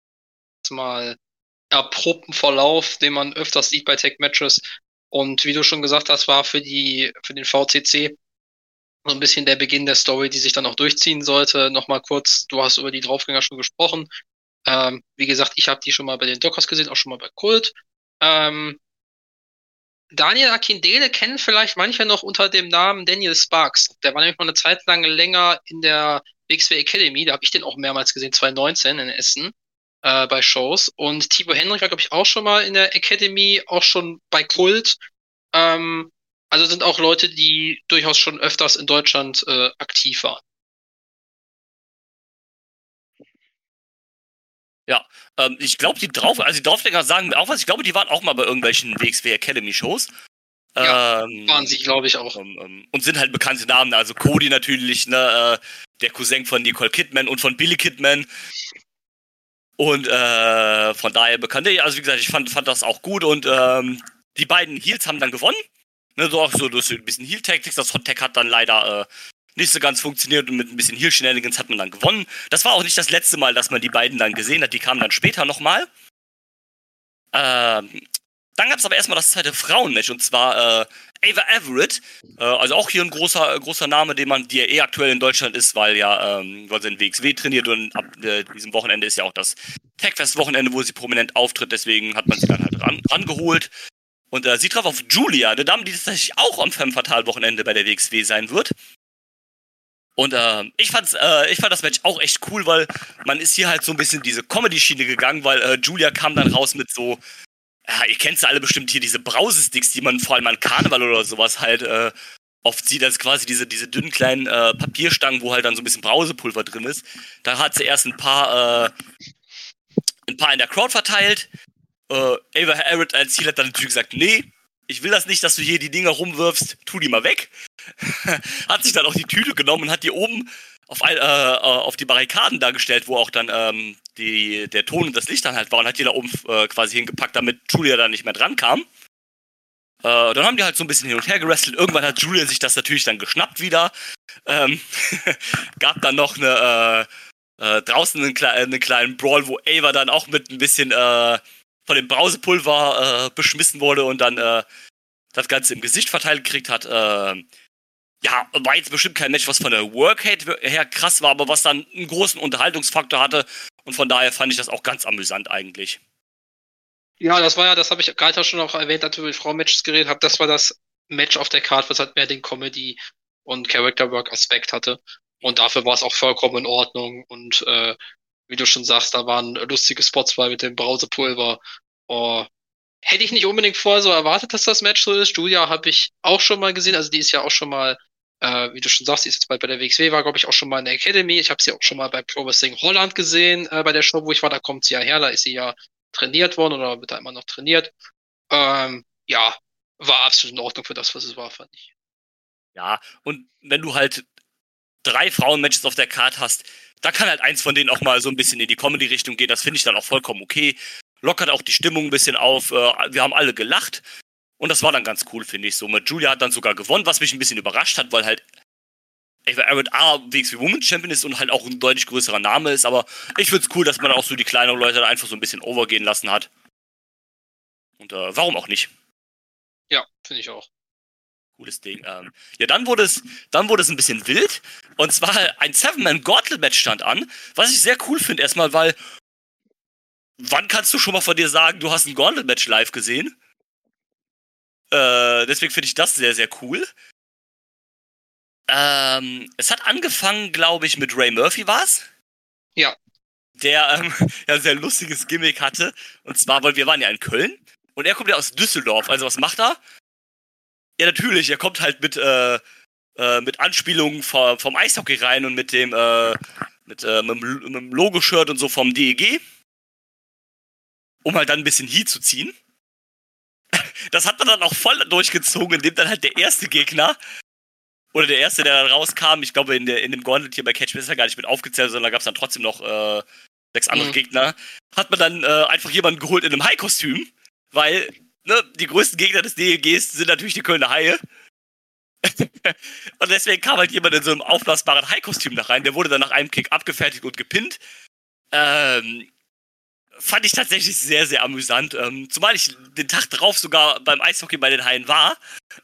mal erprobten Verlauf, den man öfters sieht bei Tag-Matches. Und wie du schon gesagt hast, war für die für den V C C so ein bisschen der Beginn der Story, die sich dann auch durchziehen sollte. Nochmal kurz, du hast über die Draufgänger schon gesprochen. Ähm, wie gesagt, ich habe die schon mal bei den Dockers gesehen, auch schon mal bei Kult. Ähm, Daniel Akindele kennen vielleicht manche noch unter dem Namen Daniel Sparks. Der war nämlich mal eine Zeit lang länger in der W X W Academy. Da habe ich den auch mehrmals gesehen, zwanzig neunzehn in Essen äh, bei Shows. Und Thibaut Hendrik war, glaube ich, auch schon mal in der Academy, auch schon bei Kult. Ähm, also sind auch Leute, die durchaus schon öfters in Deutschland äh, aktiv waren. Ja, ähm, ich glaube, die drauf, also die Draufgänger sagen auch was, ich glaube, die waren auch mal bei irgendwelchen W X W Academy Shows. Ja, ähm, waren sie, glaube ich, auch. Ähm, ähm, und sind halt bekannte Namen, also Cody natürlich, ne, äh, der Cousin von Nicole Kidman und von Billy Kidman. Und äh, von daher bekannt. Also wie gesagt, ich fand, fand das auch gut und ähm, die beiden Heels haben dann gewonnen. Ne, so auch so durch ein bisschen Heel-Tactics. Das Hot Tag hat dann leider äh, nicht so ganz funktioniert und mit ein bisschen Heel-Shenanigans hat man dann gewonnen. Das war auch nicht das letzte Mal, dass man die beiden dann gesehen hat. Die kamen dann später nochmal. Ähm, dann gab es aber erstmal das zweite Frauenmatch und zwar äh, Ava Everett. Äh, also auch hier ein großer, großer Name, den man, die ja eh aktuell in Deutschland ist, weil ja, ähm, weil sie in W X W trainiert und ab äh, diesem Wochenende ist ja auch das Tagfest-Wochenende, wo sie prominent auftritt. Deswegen hat man sie dann halt ran, rangeholt. Und äh, sie traf auf Julia, eine Dame, die tatsächlich auch am Femme Fatale-Wochenende bei der W X W sein wird. Und äh, ich, fand's, äh, ich fand das Match auch echt cool, weil man ist hier halt so ein bisschen diese Comedy-Schiene gegangen, weil äh, Julia kam dann raus mit so, ja, ihr kennt sie alle bestimmt hier, diese Brausesticks, die man vor allem an Karneval oder sowas halt äh, oft sieht. Das ist quasi diese, diese dünnen kleinen äh, Papierstangen, wo halt dann so ein bisschen Brausepulver drin ist. Da hat sie erst ein paar, äh, ein paar in der Crowd verteilt. Äh, Ava Everett als Ziel hat dann natürlich gesagt, nee, ich will das nicht, dass du hier die Dinger rumwirfst, tu die mal weg. Hat sich dann auch die Tüte genommen und hat die oben auf, ein, äh, auf die Barrikaden dargestellt, wo auch dann ähm, die, der Ton und das Licht dann halt war und hat die da oben äh, quasi hingepackt, damit Julia da nicht mehr dran kam. Äh, dann haben die halt so ein bisschen hin und her gewrestelt. Irgendwann hat Julia sich das natürlich dann geschnappt wieder. Ähm, gab dann noch eine äh, äh, draußen einen, Kle- einen kleinen Brawl, wo Ava dann auch mit ein bisschen äh, von dem Brausepulver äh, beschmissen wurde und dann äh, das Ganze im Gesicht verteilt gekriegt hat. Äh, ja, war jetzt bestimmt kein Match, was von der Workrate her krass war, aber was dann einen großen Unterhaltungsfaktor hatte. Und von daher fand ich das auch ganz amüsant eigentlich. Ja, das war ja, das habe ich gerade schon auch erwähnt, als ich über die Frau-Matches geredet habe. Das war das Match auf der Card, was halt mehr den Comedy- und Character-Work-Aspekt hatte. Und dafür war es auch vollkommen in Ordnung. Und äh, wie du schon sagst, da waren lustige Spots bei mit dem Brausepulver. Oh, hätte ich nicht unbedingt vorher so erwartet, dass das Match so ist. Julia habe ich auch schon mal gesehen. Also die ist ja auch schon mal, äh, wie du schon sagst, die ist jetzt bald bei der W X W, war glaube ich auch schon mal in der Academy. Ich habe sie auch schon mal bei Pro Wrestling Holland gesehen, äh, bei der Show, wo ich war. Da kommt sie ja her, da ist sie ja trainiert worden oder wird da immer noch trainiert. Ähm, ja, war absolut in Ordnung für das, was es war, fand ich. Ja, und wenn du halt drei Frauenmatches auf der Card hast, da kann halt eins von denen auch mal so ein bisschen in die Comedy-Richtung gehen. Das finde ich dann auch vollkommen okay. Lockert auch die Stimmung ein bisschen auf. Äh, wir haben alle gelacht. Und das war dann ganz cool, finde ich so. Mit Julia hat dann sogar gewonnen, was mich ein bisschen überrascht hat, weil halt Everett A W X W Women's Champion ist und halt auch ein deutlich größerer Name ist. Aber ich finde es cool, dass man auch so die kleineren Leute da einfach so ein bisschen overgehen lassen hat. Und äh, warum auch nicht? Ja, finde ich auch. Cooles Ding. Ähm, ja, dann wurde es, dann wurde es ein bisschen wild. Und zwar ein Seven-Man-Gauntlet-Match stand an, was ich sehr cool finde erstmal, weil wann kannst du schon mal von dir sagen, du hast ein Gauntlet-Match live gesehen? Äh, deswegen finde ich das sehr, sehr cool. Ähm, es hat angefangen, glaube ich, mit Ray Murphy, war's? Ja. Der ähm, ja ein sehr lustiges Gimmick hatte. Und zwar, weil wir waren ja in Köln und er kommt ja aus Düsseldorf. Also was macht er? Ja, natürlich, er kommt halt mit, äh, äh, mit Anspielungen vom, vom Eishockey rein und mit dem, äh, mit, äh, mit, dem, mit dem Logo-Shirt und so vom D E G. Um halt dann ein bisschen Heat zu ziehen. Das hat man dann auch voll durchgezogen, indem dann halt der erste Gegner, oder der erste, der dann rauskam, ich glaube in, der, in dem Gauntlet hier bei Catch Me ist ja gar nicht mit aufgezählt, sondern da gab es dann trotzdem noch äh, sechs andere mhm. Gegner, hat man dann äh, einfach jemanden geholt in einem Hai-Kostüm, weil ne, die größten Gegner des D E Gs sind natürlich die Kölner Haie. Und deswegen kam halt jemand in so einem aufblasbaren Hai-Kostüm da rein, der wurde dann nach einem Kick abgefertigt und gepinnt. Ähm... Fand ich tatsächlich sehr, sehr amüsant. Ähm, zumal ich den Tag drauf sogar beim Eishockey bei den Haien war.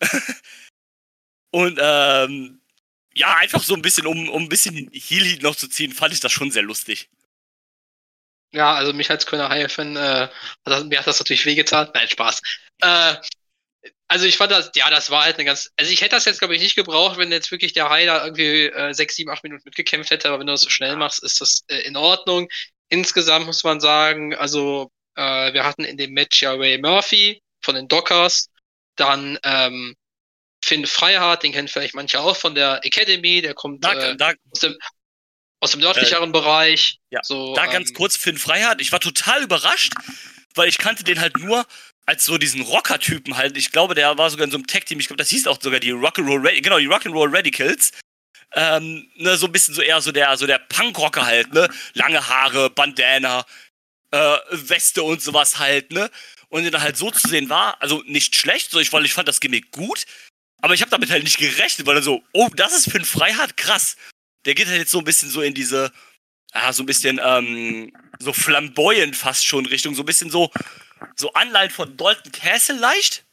Und ähm, ja, einfach so ein bisschen, um, um ein bisschen Heel-Heat noch zu ziehen, fand ich das schon sehr lustig. Ja, also mich als Kölner Haie-Fan, äh, mir hat das natürlich wehgetan. Nein, Spaß. Äh, also ich fand das, ja, das war halt eine ganz, also ich hätte das jetzt, glaube ich, nicht gebraucht, wenn jetzt wirklich der Hai da irgendwie äh, sechs, sieben, acht Minuten mitgekämpft hätte, aber wenn du das so schnell machst, ist das äh, in Ordnung. Insgesamt muss man sagen, also äh, wir hatten in dem Match ja Ray Murphy von den Dockers, dann ähm, Finn Freihardt, den kennen vielleicht manche auch von der Academy, der kommt da, äh, da, aus, dem, aus dem nördlicheren äh, Bereich. Ja, so, da ähm, ganz kurz Finn Freihardt, ich war total überrascht, weil ich kannte den halt nur als so diesen Rocker-Typen halt. Ich glaube, der war sogar in so einem Tag-Team, ich glaube, das hieß auch sogar die Rock'n'Roll Radicals, genau, die Rock'n'Roll Radicals. Ähm, ne, so ein bisschen so eher so der, so der Punkrocker halt, ne? Lange Haare, Bandana, äh, Weste und sowas halt, ne? Und den dann halt so zu sehen war, also nicht schlecht, so ich, weil ich fand das Gimmick gut, aber ich habe damit halt nicht gerechnet, weil er so, oh, das ist Finn Freihardt, krass. Der geht halt jetzt so ein bisschen so in diese, ah, so ein bisschen, ähm, so flamboyant fast schon Richtung, so ein bisschen so, so Anleihen von Dalton Castle leicht.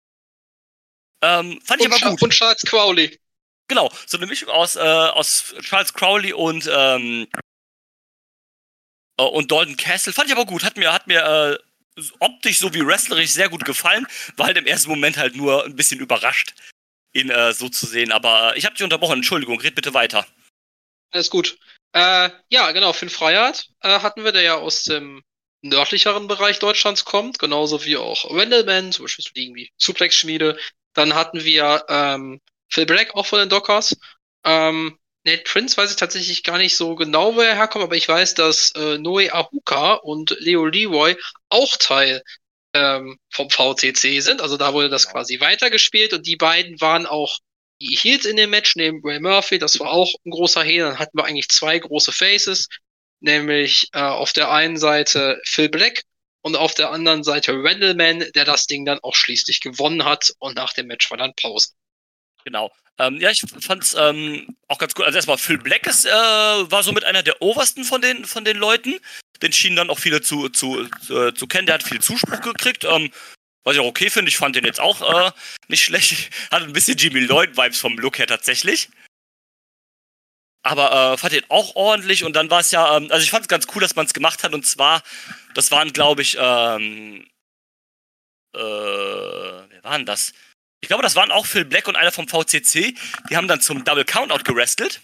Ähm, fand ich aber gut. Und Charles Crowley. Genau, so eine Mischung aus, äh, aus Charles Crowley und, ähm, äh, und Dalton Castle. Fand ich aber gut. Hat mir, hat mir äh, optisch sowie wrestlerisch sehr gut gefallen. War halt im ersten Moment halt nur ein bisschen überrascht, ihn äh, so zu sehen. Aber äh, ich habe dich unterbrochen. Entschuldigung, red bitte weiter. Alles gut. Äh, ja, genau. Finn Freihardt äh, hatten wir, der ja aus dem nördlicheren Bereich Deutschlands kommt. Genauso wie auch Randleman, zum Beispiel irgendwie Suplex-Schmiede. Dann hatten wir, ähm, Phil Black, auch von den Dockers. Ähm, Nate Prince weiß ich tatsächlich gar nicht so genau, wo er herkommt, aber ich weiß, dass äh, Noe Ahuka und Leo Leroy auch Teil ähm, vom V C C sind. Also da wurde das quasi weitergespielt und die beiden waren auch die Heels in dem Match, neben Ray Murphy, das war auch ein großer Heel. Dann hatten wir eigentlich zwei große Faces, nämlich äh, auf der einen Seite Phil Black und auf der anderen Seite Randleman, der das Ding dann auch schließlich gewonnen hat und nach dem Match war dann Pause. Genau. Ähm, ja, ich fand's ähm, auch ganz cool. Also erstmal Phil Black ist, äh, war somit einer der obersten von den, von den Leuten. Den schienen dann auch viele zu, zu, zu, zu kennen. Der hat viel Zuspruch gekriegt. Ähm, was ich auch okay finde. Ich fand den jetzt auch äh, nicht schlecht. Hatte ein bisschen Jimmy Lloyd-Vibes vom Look her tatsächlich. Aber äh, fand den auch ordentlich. Und dann war es ja, ähm, also ich fand es ganz cool, dass man es gemacht hat. Und zwar, das waren, glaube ich, ähm, äh, wer waren das? Ich glaube, das waren auch Phil Black und einer vom V C C. Die haben dann zum Double Countout gerestelt.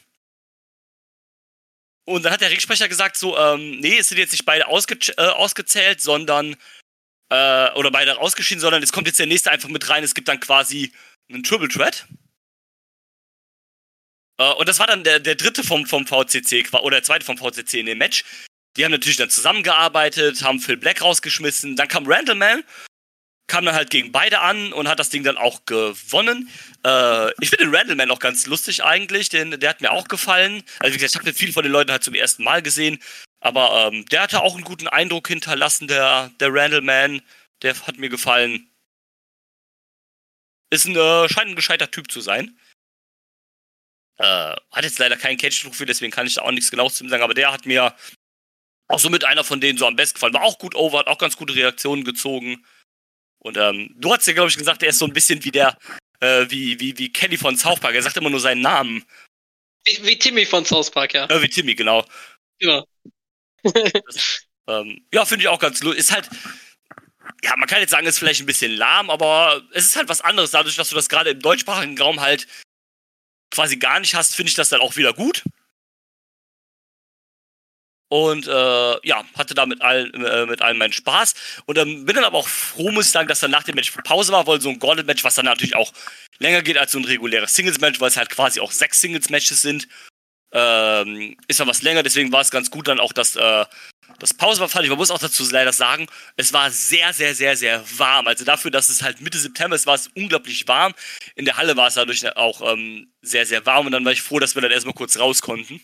Und dann hat der Ringsprecher gesagt so, ähm, nee, es sind jetzt nicht beide ausge äh, ausgezählt, sondern, äh, oder beide ausgeschieden, sondern es kommt jetzt der nächste einfach mit rein. Es gibt dann quasi einen Triple Threat. Äh, und das war dann der, der dritte vom, vom V C C, oder der zweite vom V C C in dem Match. Die haben natürlich dann zusammengearbeitet, haben Phil Black rausgeschmissen. Dann kam Randleman. kam dann halt gegen beide an und hat das Ding dann auch gewonnen. Äh, ich finde den Randleman auch ganz lustig eigentlich, den, der hat mir auch gefallen. Also wie gesagt, ich habe viele von den Leuten halt zum ersten Mal gesehen, aber ähm, der hatte auch einen guten Eindruck hinterlassen, der, der Randleman, der hat mir gefallen. Ist ein, äh, scheint ein gescheiter Typ zu sein. Äh, hat jetzt leider keinen Cage-Profil, deswegen kann ich da auch nichts Genaues zu ihm sagen, aber der hat mir auch so mit einer von denen so am besten gefallen. War auch gut over, hat auch ganz gute Reaktionen gezogen. Und ähm, du hast ja, glaube ich, gesagt, er ist so ein bisschen wie der, äh, wie, wie, wie Kenny von South Park. Er sagt immer nur seinen Namen. Wie, wie Timmy von South Park, ja. Äh, wie Timmy, genau. Ja. Das, ähm, ja, finde ich auch ganz lustig. Ist halt, ja, man kann jetzt sagen, ist vielleicht ein bisschen lahm, aber es ist halt was anderes. Dadurch, dass du das gerade im deutschsprachigen Raum halt quasi gar nicht hast, finde ich das dann auch wieder gut. Und äh, ja, hatte da mit allen, äh, mit allen meinen Spaß. Und ähm, bin dann aber auch froh, muss ich sagen, dass dann nach dem Match Pause war, weil so ein Gauntlet-Match, was dann natürlich auch länger geht als so ein reguläres Singles-Match, weil es halt quasi auch sechs Singles-Matches sind, ähm, ist dann was länger. Deswegen war es ganz gut dann auch, dass äh, das Pause war, fand ich. Man muss auch dazu leider sagen, es war sehr, sehr, sehr, sehr warm. Also dafür, dass es halt Mitte September ist, war es unglaublich warm. In der Halle war es dadurch auch ähm, sehr, sehr warm. Und dann war ich froh, dass wir dann erstmal kurz raus konnten.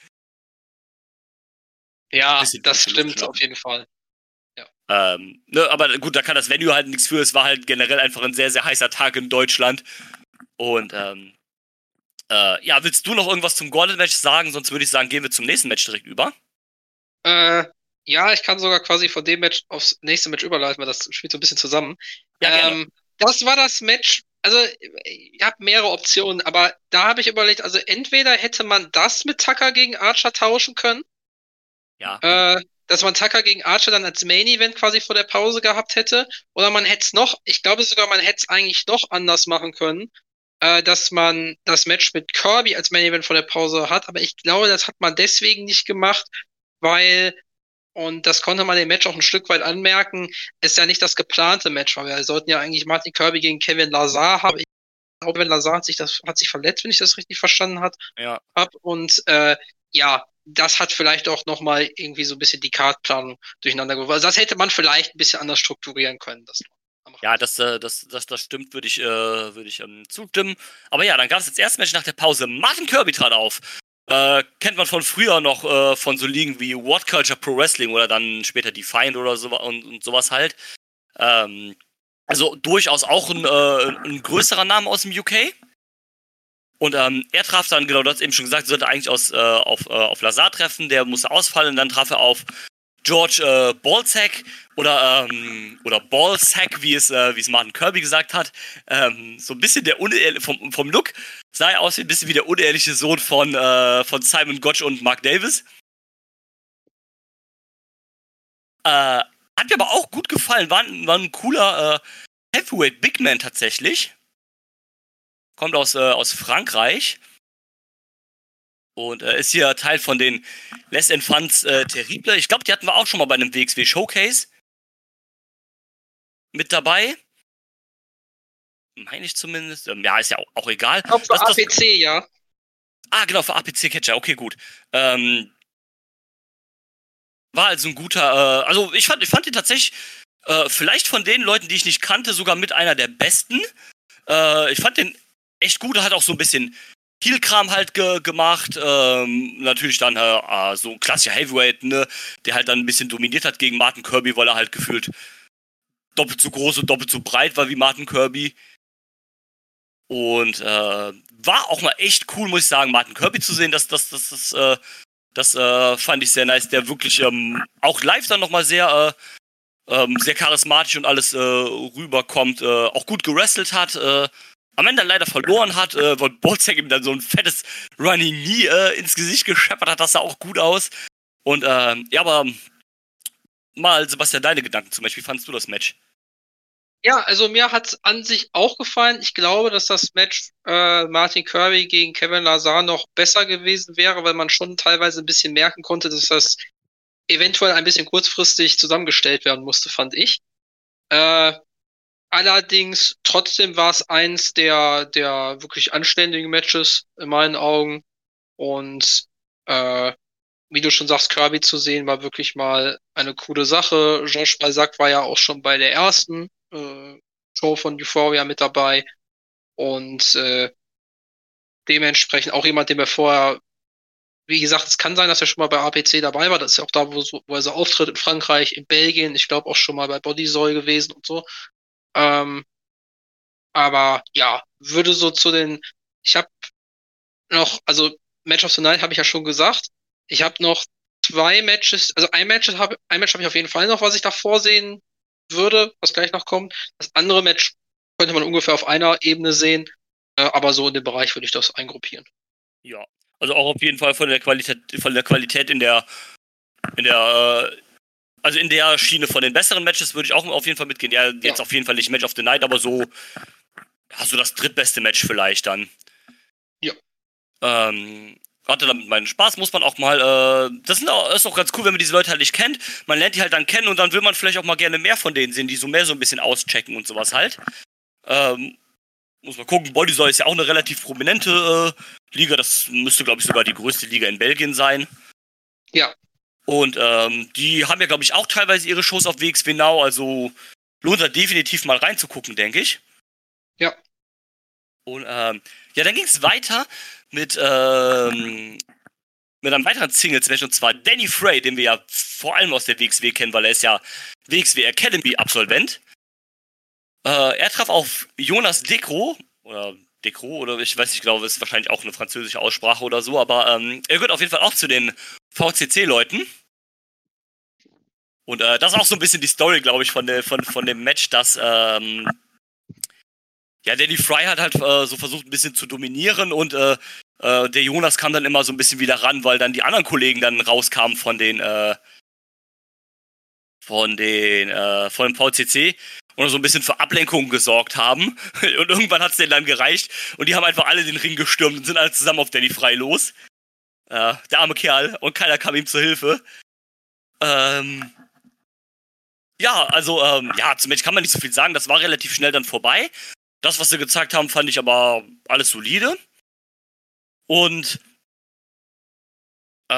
Ja, das stimmt auf jeden Fall. Ja. Ähm, ne, aber gut, da kann das Venue halt nichts für. Es war halt generell einfach ein sehr, sehr heißer Tag in Deutschland. Und ähm, äh, ja, willst du noch irgendwas zum Gauntlet-Match sagen? Sonst würde ich sagen, gehen wir zum nächsten Match direkt über. Äh, ja, ich kann sogar quasi von dem Match aufs nächste Match überleiten, weil das spielt so ein bisschen zusammen. Ja, ähm, das war das Match, also ich habe mehrere Optionen, aber da habe ich überlegt, also entweder hätte man das mit Tucker gegen Archer tauschen können, ja. äh, dass man Tucker gegen Archer dann als Main Event quasi vor der Pause gehabt hätte, oder man hätte es noch, ich glaube sogar, man hätte es eigentlich noch anders machen können, äh, dass man das Match mit Kirby als Main Event vor der Pause hat, aber ich glaube, das hat man deswegen nicht gemacht, weil, und das konnte man dem Match auch ein Stück weit anmerken, ist ja nicht das geplante Match, weil wir sollten ja eigentlich Martin Kirby gegen Kevin Lazar haben. Ich glaube, Kevin Lazar hat sich, das, hat sich verletzt, wenn ich das richtig verstanden habe. Ja. Und äh, ja, das hat vielleicht auch nochmal irgendwie so ein bisschen die Kartplanung durcheinander geworfen. Also das hätte man vielleicht ein bisschen anders strukturieren können. Das ja, das, äh, das, das, das stimmt, würde ich, äh, würd ich ähm, zustimmen. Aber ja, dann gab es das erste Match nach der Pause. Martin Kirby trat auf. Äh, kennt man von früher noch äh, von so Ligen wie What Culture Pro Wrestling oder dann später Defiant oder so und, und sowas halt. Ähm, also durchaus auch ein, äh, ein größerer Name aus dem U K. Und ähm, er traf dann, genau, du hast eben schon gesagt, sollte eigentlich aus, äh, auf, äh, auf Lazar treffen, der musste ausfallen und dann traf er auf George äh, Ballsack oder ähm, oder Ballsack, wie es äh, wie es Martin Kirby gesagt hat. Ähm, so ein bisschen der unehrliche, vom, vom Look sah er aus wie ein bisschen wie der unehrliche Sohn von, äh, von Simon Gotch und Mark Davis. Äh, hat mir aber auch gut gefallen. War, war ein cooler äh, Heavyweight Big Man tatsächlich. Kommt aus, äh, aus Frankreich. Und äh, ist hier Teil von den Les Enfants äh, Terrible. Ich glaube, die hatten wir auch schon mal bei einem W X W Showcase mit dabei. Meine ich zumindest. Ähm, ja, ist ja auch, auch egal. Ich glaube, für das, A P C, das, ja. Ah, genau, für A P C Catcher. Okay, gut. Ähm, war also ein guter. Äh, also, ich fand, ich fand ihn tatsächlich, äh, vielleicht von den Leuten, die ich nicht kannte, sogar mit einer der besten. Äh, ich fand den echt gut. Er hat auch so ein bisschen Heel-Kram halt ge- gemacht, ähm, natürlich dann äh, so ein klassischer Heavyweight, ne, der halt dann ein bisschen dominiert hat gegen Martin Kirby, weil er halt gefühlt doppelt so groß und doppelt so breit war wie Martin Kirby. Und äh, war auch mal echt cool, muss ich sagen, Martin Kirby zu sehen, das, das, das, das, äh, das äh, fand ich sehr nice, der wirklich ähm, auch live dann nochmal sehr, äh, ähm, sehr charismatisch und alles äh, rüberkommt, äh, auch gut gewrestelt hat, äh, am Ende leider verloren hat, äh, weil Ballsack ihm dann so ein fettes Running Knee äh, ins Gesicht gescheppert hat. Das sah auch gut aus. Und äh, ja, aber mal, Sebastian, deine Gedanken zum Beispiel. Wie fandest du das Match? Ja, also mir hat's an sich auch gefallen. Ich glaube, dass das Match äh, Martin Kirby gegen Kevin Lazar noch besser gewesen wäre, weil man schon teilweise ein bisschen merken konnte, dass das eventuell ein bisschen kurzfristig zusammengestellt werden musste, fand ich. Äh, Allerdings, trotzdem war es eins der, der wirklich anständigen Matches in meinen Augen. Und äh, wie du schon sagst, Kirby zu sehen, war wirklich mal eine coole Sache. Josh Balzac war ja auch schon bei der ersten äh, Show von Euphoria mit dabei. Und äh, dementsprechend auch jemand, den wir vorher, wie gesagt, es kann sein, dass er schon mal bei A P C dabei war. Das ist ja auch da, wo, so, wo er so auftritt in Frankreich, in Belgien. Ich glaube auch schon mal bei Bodysoy gewesen und so. Ähm, aber ja, würde so zu den, ich habe noch, also Match of the Night habe ich ja schon gesagt. Ich habe noch zwei Matches, also ein Match habe ein Match habe ich auf jeden Fall noch, was ich da vorsehen würde, was gleich noch kommt. Das andere Match könnte man ungefähr auf einer Ebene sehen, äh, aber so in dem Bereich würde ich das eingruppieren. Ja, also auch auf jeden Fall von der Qualität, von der Qualität in der, in der, äh, also in der Schiene von den besseren Matches würde ich auch auf jeden Fall mitgehen. Ja, jetzt Ja. auf jeden Fall nicht Match of the Night, aber so, ja, so das drittbeste Match vielleicht dann. Ja. Ähm, hatte damit meinen Spaß, muss man auch mal, äh, das ist auch, ist auch ganz cool, wenn man diese Leute halt nicht kennt. Man lernt die halt dann kennen und dann will man vielleicht auch mal gerne mehr von denen sehen, die so mehr so ein bisschen auschecken und sowas halt. Ähm, muss man gucken, Bodysoy ist ja auch eine relativ prominente äh, Liga, das müsste, glaube ich, sogar die größte Liga in Belgien sein. Ja. Und ähm, die haben ja, glaube ich, auch teilweise ihre Shows auf W X W Now, also lohnt da definitiv mal reinzugucken, denke ich. Ja. Und ähm, ja, dann ging es weiter mit, ähm, mit einem weiteren Singles-Match, und zwar Danny Frey, den wir ja vor allem aus der W X W kennen, weil er ist ja W X W Academy-Absolvent. Äh, er traf auf Jonas Dekro, oder Dekro, oder ich weiß nicht, glaube, es ist wahrscheinlich auch eine französische Aussprache oder so, aber ähm, er gehört auf jeden Fall auch zu den V C C-Leuten. Und äh, das ist auch so ein bisschen die Story, glaube ich, von, de, von, von dem Match, dass ähm, ja, Danny Frey hat halt äh, so versucht, ein bisschen zu dominieren, und äh, äh, der Jonas kam dann immer so ein bisschen wieder ran, weil dann die anderen Kollegen dann rauskamen von den äh, von den äh, von dem V C C und so ein bisschen für Ablenkung gesorgt haben. Und irgendwann hat es denen dann gereicht und die haben einfach alle den Ring gestürmt und sind alle zusammen auf Danny Frey los. Äh, der arme Kerl, und keiner kam ihm zur Hilfe. Ähm, ja, also, ähm, ja, zum Match kann man nicht so viel sagen. Das war relativ schnell dann vorbei. Das, was sie gezeigt haben, fand ich aber alles solide. Und äh,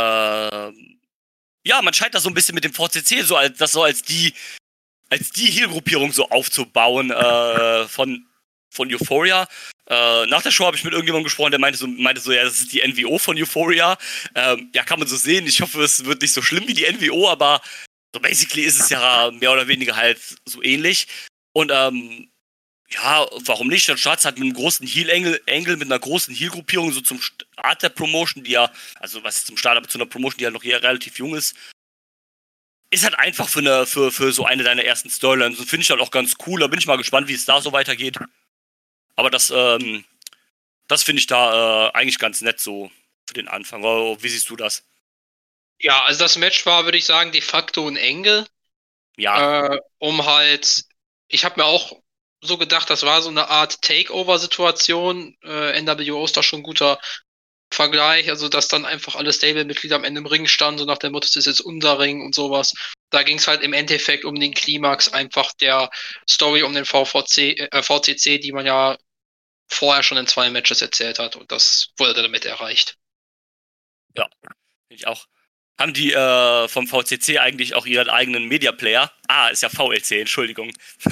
ja, man scheint da so ein bisschen mit dem V C C so als das so als die als die Heel-Gruppierung so aufzubauen äh, von von Euphoria. Äh, nach der Show habe ich mit irgendjemandem gesprochen, der meinte so, meinte so, ja, das ist die N W O von Euphoria. Ähm, ja, kann man so sehen. Ich hoffe, es wird nicht so schlimm wie die N W O, aber so basically ist es ja mehr oder weniger halt so ähnlich. Und ähm, ja, warum nicht? Dann startet halt mit einem großen Heel-Angle, mit einer großen Heel-Gruppierung, so zum Start der Promotion, die ja, also was ist zum Start, aber zu einer Promotion, die ja noch eher relativ jung ist. Ist halt einfach für, eine, für, für so eine deiner ersten Storylines. Und finde ich halt auch ganz cool. Da bin ich mal gespannt, wie es da so weitergeht. Aber das, ähm, das finde ich da äh, eigentlich ganz nett so für den Anfang. Wie siehst du das? Ja, also das Match war, würde ich sagen, de facto ein Angle. Ja. Äh, um halt, ich habe mir auch so gedacht, das war so eine Art Takeover-Situation. Äh, N W O ist da schon ein guter Vergleich, also dass dann einfach alle Stable-Mitglieder am Ende im Ring standen, so nach dem Motto, das ist jetzt unser Ring und sowas. Da ging es halt im Endeffekt um den Klimax einfach der Story um den V V C, äh, V C C, die man ja vorher schon in zwei Matches erzählt hat, und das wurde damit erreicht. Ja, finde ich auch. Haben die äh, vom V C C eigentlich auch ihren eigenen Media-Player? Ah, ist ja V L C, Entschuldigung.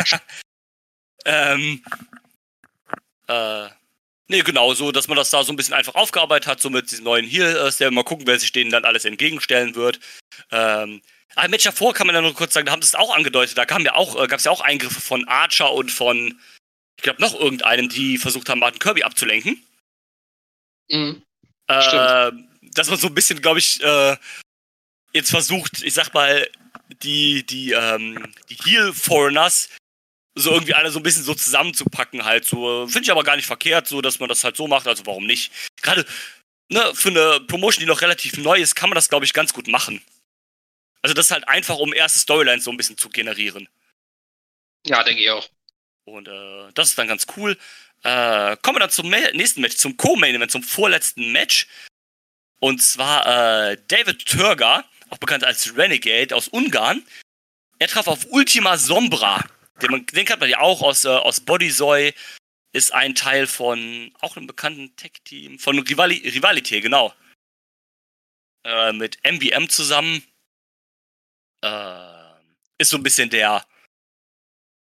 ähm, äh, nee, genau, so, dass man das da so ein bisschen einfach aufgearbeitet hat, so mit diesen neuen Heel-Stellen. Mal gucken, wer sich denen dann alles entgegenstellen wird. Ähm, aber im Match davor kann man ja nur kurz sagen, da haben sie es auch angedeutet, da kam ja auch, äh, gab es ja auch Eingriffe von Archer und von, ich glaube, noch irgendeinem, die versucht haben, Martin Kirby abzulenken. Mhm. Äh, Stimmt. dass man so ein bisschen, glaube ich, äh, jetzt versucht, ich sag mal, die, die, ähm, die Heel-Foreigners so irgendwie alle so ein bisschen so zusammenzupacken halt. So, finde ich aber gar nicht verkehrt, so, dass man das halt so macht, also warum nicht? Gerade, ne, für eine Promotion, die noch relativ neu ist, kann man das, glaube ich, ganz gut machen. Also das ist halt einfach, um erste Storylines so ein bisschen zu generieren. Ja, denke ich auch. Und äh, das ist dann ganz cool. Äh, kommen wir dann zum nächsten Match, zum Co-Main-Event, zum vorletzten Match. Und zwar äh, David Turga, auch bekannt als Renegade aus Ungarn. Er traf auf Ultima Sombra. Den, man, den kennt man ja auch aus, äh, aus Bodysoy. Ist ein Teil von auch einem bekannten Tech-Team. Von Rivali Rivalité, genau. Äh, mit M B M zusammen. Äh, ist so ein bisschen der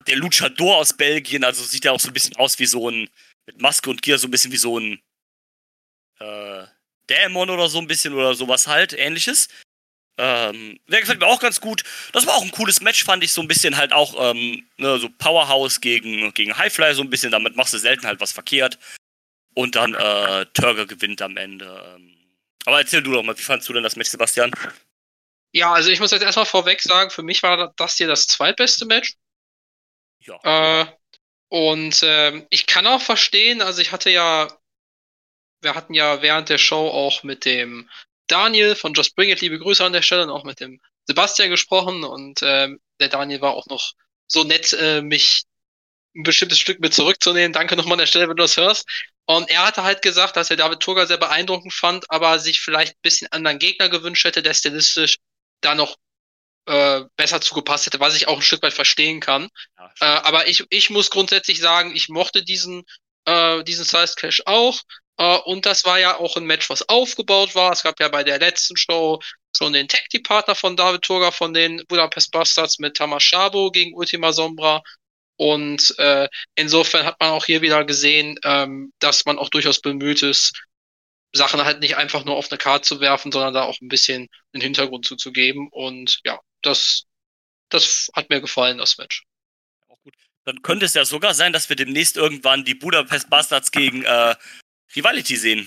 der Luchador aus Belgien, also sieht ja auch so ein bisschen aus wie so ein, mit Maske und Gier, so ein bisschen wie so ein äh, Dämon oder so ein bisschen oder sowas halt, ähnliches. Ähm, der gefällt mir auch ganz gut. Das war auch ein cooles Match, fand ich, so ein bisschen halt auch, ähm, ne, so Powerhouse gegen, gegen Highfly, so ein bisschen, damit machst du selten halt was verkehrt. Und dann, äh, Turger gewinnt am Ende. Aber erzähl du doch mal, wie fandst du denn das Match, Sebastian? Ja, also ich muss jetzt erstmal vorweg sagen, für mich war das hier das zweitbeste Match. Ja. Äh, und ähm, ich kann auch verstehen, also ich hatte ja, wir hatten ja während der Show auch mit dem Daniel von Just Bring It, liebe Grüße an der Stelle, und auch mit dem Sebastian gesprochen und ähm, der Daniel war auch noch so nett, äh, mich ein bestimmtes Stück mit zurückzunehmen. Danke nochmal an der Stelle, wenn du das hörst. Und er hatte halt gesagt, dass er David Turger sehr beeindruckend fand, aber sich vielleicht ein bisschen anderen Gegner gewünscht hätte, der stilistisch da noch äh, besser zugepasst hätte, was ich auch ein Stück weit verstehen kann. Ja, äh, aber ich, ich muss grundsätzlich sagen, ich mochte diesen, äh, diesen Size Clash auch. Äh, und das war ja auch ein Match, was aufgebaut war. Es gab ja bei der letzten Show schon den Tag Team Partner von David Turger von den Budapest Bastards mit Tamas Shabo gegen Ultima Sombra. Und äh, insofern hat man auch hier wieder gesehen, ähm, dass man auch durchaus bemüht ist, Sachen halt nicht einfach nur auf eine Karte zu werfen, sondern da auch ein bisschen einen Hintergrund zuzugeben. Und ja, das, das hat mir gefallen, das Match. Auch gut. Dann könnte es ja sogar sein, dass wir demnächst irgendwann die Budapest Bastards gegen äh, Rivality sehen.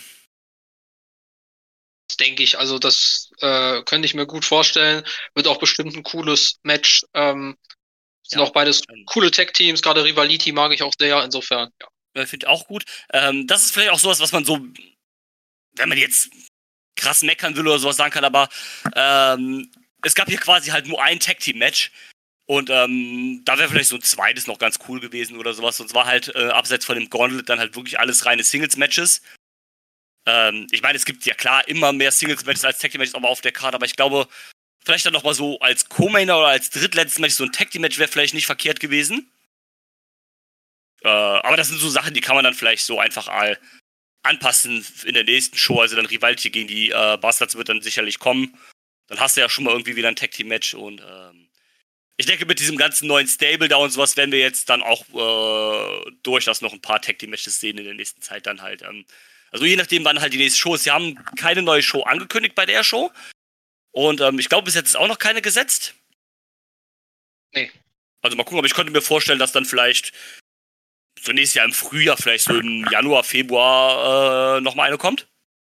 Das denke ich, also das äh, könnte ich mir gut vorstellen. Wird auch bestimmt ein cooles Match. Ähm, sind Ja. auch beides coole Tech-Teams, gerade Rivality mag ich auch sehr, insofern, ja. Finde ich auch gut. Ähm, das ist vielleicht auch sowas, was man so, wenn man jetzt krass meckern will oder sowas sagen kann, aber ähm, es gab hier quasi halt nur ein Tag-Team-Match und ähm, da wäre vielleicht so ein zweites noch ganz cool gewesen oder sowas. Und zwar halt äh, abseits von dem Gauntlet dann halt wirklich alles reine Singles-Matches. Ähm, ich meine, es gibt ja klar immer mehr Singles-Matches als Tag-Team-Matches, aber auf der Karte, aber ich glaube, vielleicht dann nochmal so als Co-Mainer oder als drittletztes Match so ein Tag-Team-Match wäre vielleicht nicht verkehrt gewesen. Äh, aber das sind so Sachen, die kann man dann vielleicht so einfach all anpassen in der nächsten Show. Also dann Rivality gegen die äh, Bastards wird dann sicherlich kommen. Dann hast du ja schon mal irgendwie wieder ein Tag-Team-Match und ähm, ich denke, mit diesem ganzen neuen Stable da und sowas werden wir jetzt dann auch äh, durchaus noch ein paar Tag-Team-Matches sehen in der nächsten Zeit dann halt. Ähm, also je nachdem, wann halt die nächste Show ist. Sie haben keine neue Show angekündigt bei der Show. Und ähm, ich glaube, bis jetzt ist auch noch keine gesetzt. Nee. Also mal gucken, aber ich könnte mir vorstellen, dass dann vielleicht so nächstes Jahr im Frühjahr, vielleicht so im Januar, Februar äh, nochmal eine kommt.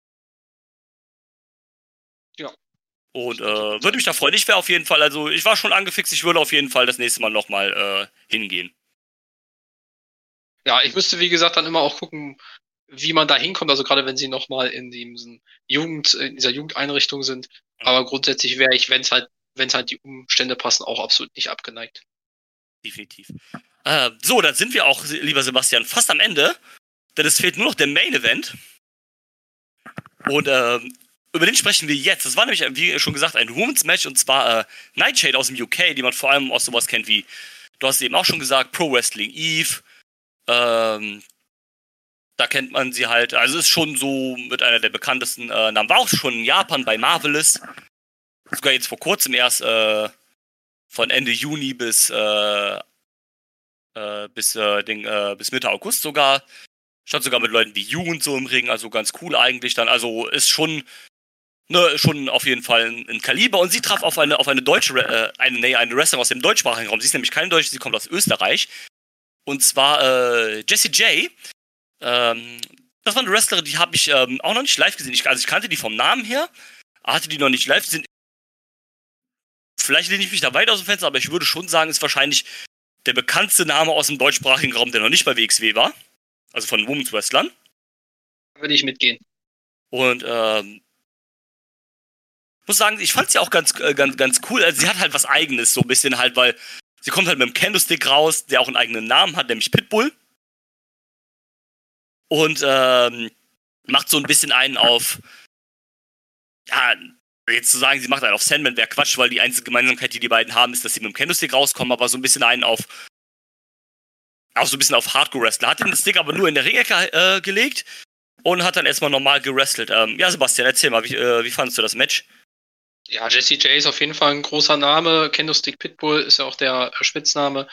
Ja. Und äh, würde mich da freuen. Ich wäre auf jeden Fall, also ich war schon angefixt, ich würde auf jeden Fall das nächste Mal nochmal äh, hingehen. Ja, ich müsste, wie gesagt, dann immer auch gucken, wie man da hinkommt, also gerade wenn sie nochmal in diesem Jugend, in dieser Jugendeinrichtung sind. Ja. Aber grundsätzlich wäre ich, wenn es halt, wenn es halt die Umstände passen, auch absolut nicht abgeneigt. Definitiv. Äh, so, dann sind wir auch, lieber Sebastian, fast am Ende. Denn es fehlt nur noch der Main Event. Und äh, über den sprechen wir jetzt. Das war nämlich, wie schon gesagt, ein Women's Match. Und zwar äh, Nightshade aus dem U K, die man vor allem aus sowas kennt wie, du hast es eben auch schon gesagt, Pro Wrestling Eve. Ähm, da kennt man sie halt, also ist schon so mit einer der bekanntesten äh, Namen. War auch schon in Japan bei Marvelous. Sogar jetzt vor kurzem erst äh, von Ende Juni bis äh, äh, bis, äh, den, äh, bis Mitte August sogar. Stand sogar mit Leuten wie You und so im Ring, also ganz cool eigentlich dann. Also ist schon, ne, schon auf jeden Fall ein, ein Kaliber. Und sie traf auf eine, auf eine deutsche, äh, eine, nee, eine Wrestlerin aus dem deutschsprachigen Raum. Sie ist nämlich keine Deutsche, sie kommt aus Österreich. Und zwar äh, Jessie J. Ähm, das war eine Wrestlerin, die habe ich ähm, auch noch nicht live gesehen. Ich, also ich kannte die vom Namen her, hatte die noch nicht live gesehen. Vielleicht lehne ich mich da weit aus dem Fenster, aber ich würde schon sagen, ist wahrscheinlich der bekannteste Name aus dem deutschsprachigen Raum, der noch nicht bei W X W war. Also von Women's Wrestlern. Würde ich mitgehen. Und ähm, muss sagen, ich fand sie auch ganz, äh, ganz, ganz cool. Also sie hat halt was Eigenes, so ein bisschen halt, weil sie kommt halt mit einem Candlestick raus, der auch einen eigenen Namen hat, nämlich Pitbull. Und ähm, macht so ein bisschen einen auf, ja, jetzt zu sagen, sie macht einen auf Sandman, wäre Quatsch, weil die einzige Gemeinsamkeit, die die beiden haben, ist, dass sie mit dem Candlestick rauskommen, aber so ein bisschen einen auf, auch so ein bisschen auf Hardcore-Wrestler. Hat den Stick aber nur in der Ringecke äh, gelegt und hat dann erstmal normal gewrestelt. Ähm, ja, Sebastian, erzähl mal, wie, äh, wie fandest du das Match? Ja, Jessie J ist auf jeden Fall ein großer Name. Candlestick Pitbull ist ja auch der Spitzname.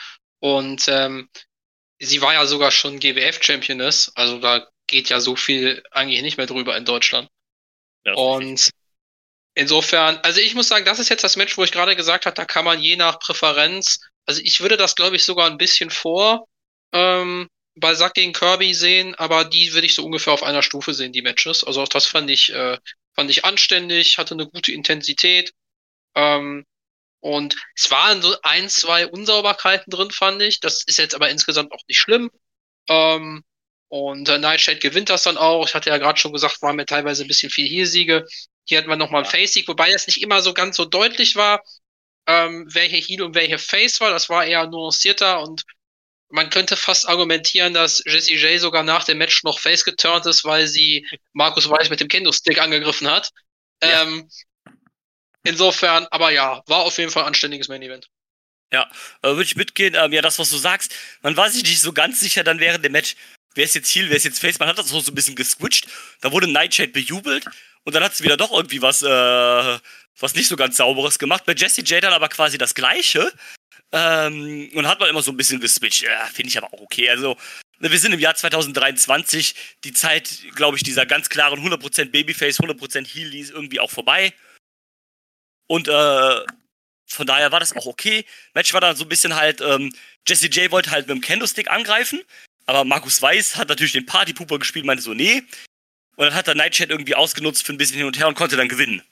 Und ähm, sie war ja sogar schon G W F-Championess, also da geht ja so viel eigentlich nicht mehr drüber in Deutschland. Ja, und insofern, also ich muss sagen, das ist jetzt das Match, wo ich gerade gesagt habe, da kann man je nach Präferenz, also ich würde das, glaube ich, sogar ein bisschen vor ähm, bei Zack gegen Kirby sehen, aber die würde ich so ungefähr auf einer Stufe sehen, die Matches. Also auch das fand ich, äh, fand ich anständig, hatte eine gute Intensität. Ähm, und es waren so ein, zwei Unsauberkeiten drin, fand ich. Das ist jetzt aber insgesamt auch nicht schlimm. Ähm, und äh, Nightshade gewinnt das dann auch. Ich hatte ja gerade schon gesagt, waren mir teilweise ein bisschen viel Heal-Siege. Hier hatten wir nochmal einen Ja. Face-Sieg, wobei das nicht immer so ganz so deutlich war, ähm, welche Heal und welche Face war. Das war eher nuancierter und man könnte fast argumentieren, dass Jessie J sogar nach dem Match noch Face geturnt ist, weil sie Markus Weiß mit dem Kendo-Stick angegriffen hat. Ja. Ähm, insofern, aber ja, war auf jeden Fall ein anständiges Main-Event. Ja, äh, würde ich mitgehen. Ähm, ja, das, was du sagst, man war sich nicht so ganz sicher dann während dem Match, wer ist jetzt Heel, wer ist jetzt Face. Man hat das so ein bisschen geswitcht. Da wurde Nightshade bejubelt und dann hat sie wieder doch irgendwie was, äh, was nicht so ganz Sauberes gemacht. Bei Jessie J dann aber quasi das Gleiche. Ähm, und hat man immer so ein bisschen geswitcht. Ja, finde ich aber auch okay. Also, wir sind im Jahr zwanzig dreiundzwanzig. Die Zeit, glaube ich, dieser ganz klaren hundert Prozent Babyface, hundert Prozent Heel, die ist irgendwie auch vorbei. Und, äh, von daher war das auch okay. Match war dann so ein bisschen halt, ähm, Jessie J wollte halt mit dem Kendo-Stick angreifen, aber Markus Weiß hat natürlich den Partypooper gespielt, meinte so, nee. Und dann hat der Nightshade irgendwie ausgenutzt für ein bisschen hin und her und konnte dann gewinnen.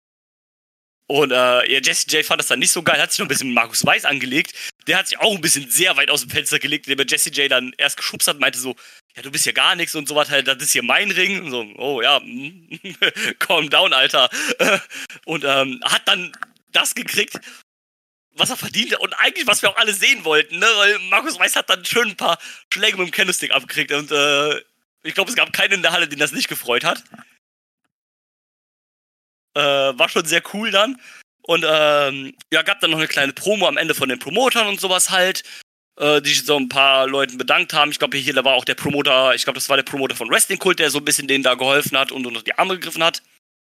Und äh, ja, Jessie J fand das dann nicht so geil, hat sich noch ein bisschen mit Markus Weiß angelegt. Der hat sich auch ein bisschen sehr weit aus dem Fenster gelegt, indem er Jessie J dann erst geschubst hat und meinte so, ja, du bist ja gar nichts und so was halt, das ist hier mein Ring. Und so, oh ja, calm down, Alter. Und ähm, hat dann das gekriegt, was er verdient und eigentlich, was wir auch alle sehen wollten, ne? Weil Markus Weiß hat dann schön ein paar Schläge mit dem Candlestick abgekriegt und äh, ich glaube, es gab keinen in der Halle, den das nicht gefreut hat. Äh, war schon sehr cool dann. Und ähm, ja, gab dann noch eine kleine Promo am Ende von den Promotern und sowas halt, äh, die sich so ein paar Leuten bedankt haben. Ich glaube, hier da war auch der Promoter, ich glaube, das war der Promoter von Wrestling Kult, der so ein bisschen denen da geholfen hat und unter die Arme gegriffen hat.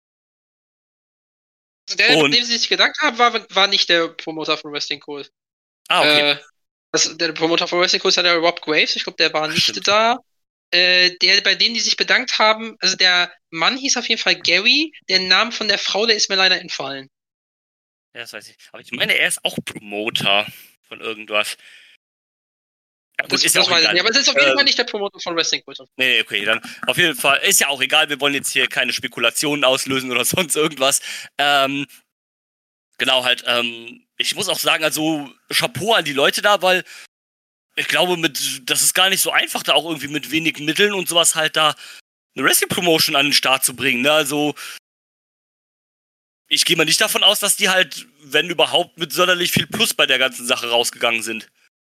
Also der, Und- mit dem sie sich gedankt haben, war, war nicht der Promoter von Wrestling Kult. Ah, okay. Äh, das, der Promoter von Wrestling Kult ist ja der Rob Graves. Ich glaube, der war Ach, nicht stimmt. da. Äh, der, bei denen, die sich bedankt haben, also der Mann hieß auf jeden Fall Gary. Der Name von der Frau, der ist mir leider entfallen. Ja, das weiß ich. Aber ich meine, er ist auch Promoter von irgendwas. Ja, gut, Das, ist ja das auch weiß ich egal. nicht. Aber es ist auf jeden Ähm, Fall nicht der Promoter von Wrestling Kult. Nee, okay, dann auf jeden Fall. Ist ja auch egal, wir wollen jetzt hier keine Spekulationen auslösen oder sonst irgendwas. Ähm, genau, halt, ähm, ich muss auch sagen, also Chapeau an die Leute da, weil ich glaube, mit, das ist gar nicht so einfach, da auch irgendwie mit wenigen Mitteln und sowas halt da eine Wrestling-Promotion an den Start zu bringen, ne? Also, ich gehe mal nicht davon aus, dass die halt, wenn überhaupt, mit sonderlich viel Plus bei der ganzen Sache rausgegangen sind.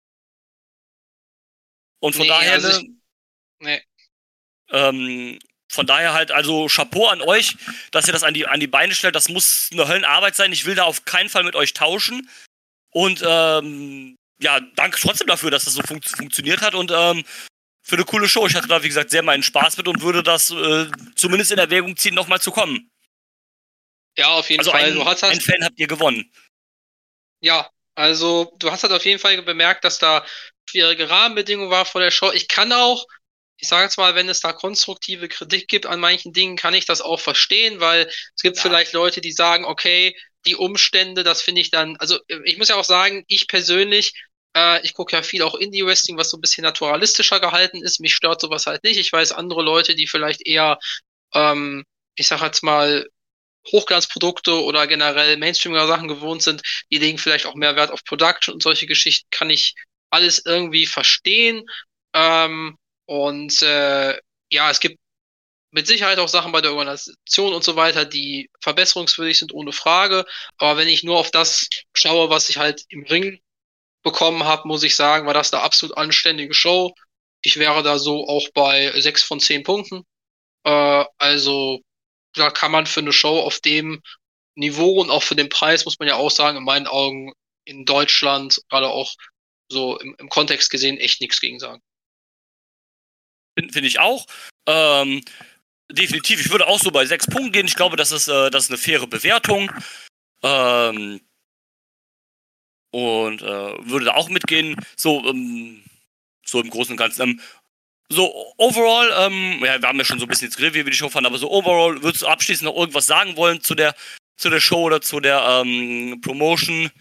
Und von Nee, daher, also ne, ich- Nee. Ähm, von daher halt, also Chapeau an euch, dass ihr das an die, an die Beine stellt. Das muss eine Höllenarbeit sein. Ich will da auf keinen Fall mit euch tauschen. Und ähm, ja, danke trotzdem dafür, dass das so fun- funktioniert hat. Und ähm, für eine coole Show. Ich hatte da, wie gesagt, sehr meinen Spaß mit und würde das äh, zumindest in Erwägung ziehen, nochmal zu kommen. Ja, auf jeden Also Fall. ein, Du hast ein halt, Fan habt ihr gewonnen. ja, also du hast halt auf jeden Fall bemerkt, dass da schwierige Rahmenbedingungen war vor der Show. Ich kann auch, ich sage jetzt mal, wenn es da konstruktive Kritik gibt an manchen Dingen, kann ich das auch verstehen, weil es gibt Ja. vielleicht Leute, die sagen, okay, die Umstände, das finde ich dann, also ich muss ja auch sagen, ich persönlich, äh, ich gucke ja viel auch Indie-Wrestling, was so ein bisschen naturalistischer gehalten ist. Mich stört sowas halt nicht. Ich weiß andere Leute, die vielleicht eher, ähm, ich sag jetzt mal, Hochglanzprodukte oder generell Mainstreamiger Sachen gewohnt sind, die legen vielleicht auch mehr Wert auf Production und solche Geschichten, kann ich alles irgendwie verstehen. Ähm, und äh, ja, es gibt mit Sicherheit auch Sachen bei der Organisation und so weiter, die verbesserungswürdig sind, ohne Frage. Aber wenn ich nur auf das schaue, was ich halt im Ring bekommen habe, muss ich sagen, war das eine absolut anständige Show. Ich wäre da so auch bei sechs von zehn Punkten. Äh, also da kann man für eine Show auf dem Niveau und auch für den Preis, muss man ja auch sagen, in meinen Augen in Deutschland, gerade auch so im, im Kontext gesehen, echt nichts gegen sagen. Finde find ich auch. Ähm, definitiv, ich würde auch so bei sechs Punkten gehen. Ich glaube, das ist, äh, das ist eine faire Bewertung. Ähm, und äh, würde da auch mitgehen. So, ähm, so im Großen und Ganzen. Ähm, so, overall, ähm, ja, wir haben ja schon so ein bisschen jetzt geredet, wie wir die Show fanden, aber so overall, würdest du abschließend noch irgendwas sagen wollen zu der, zu der Show oder zu der ähm, Promotion?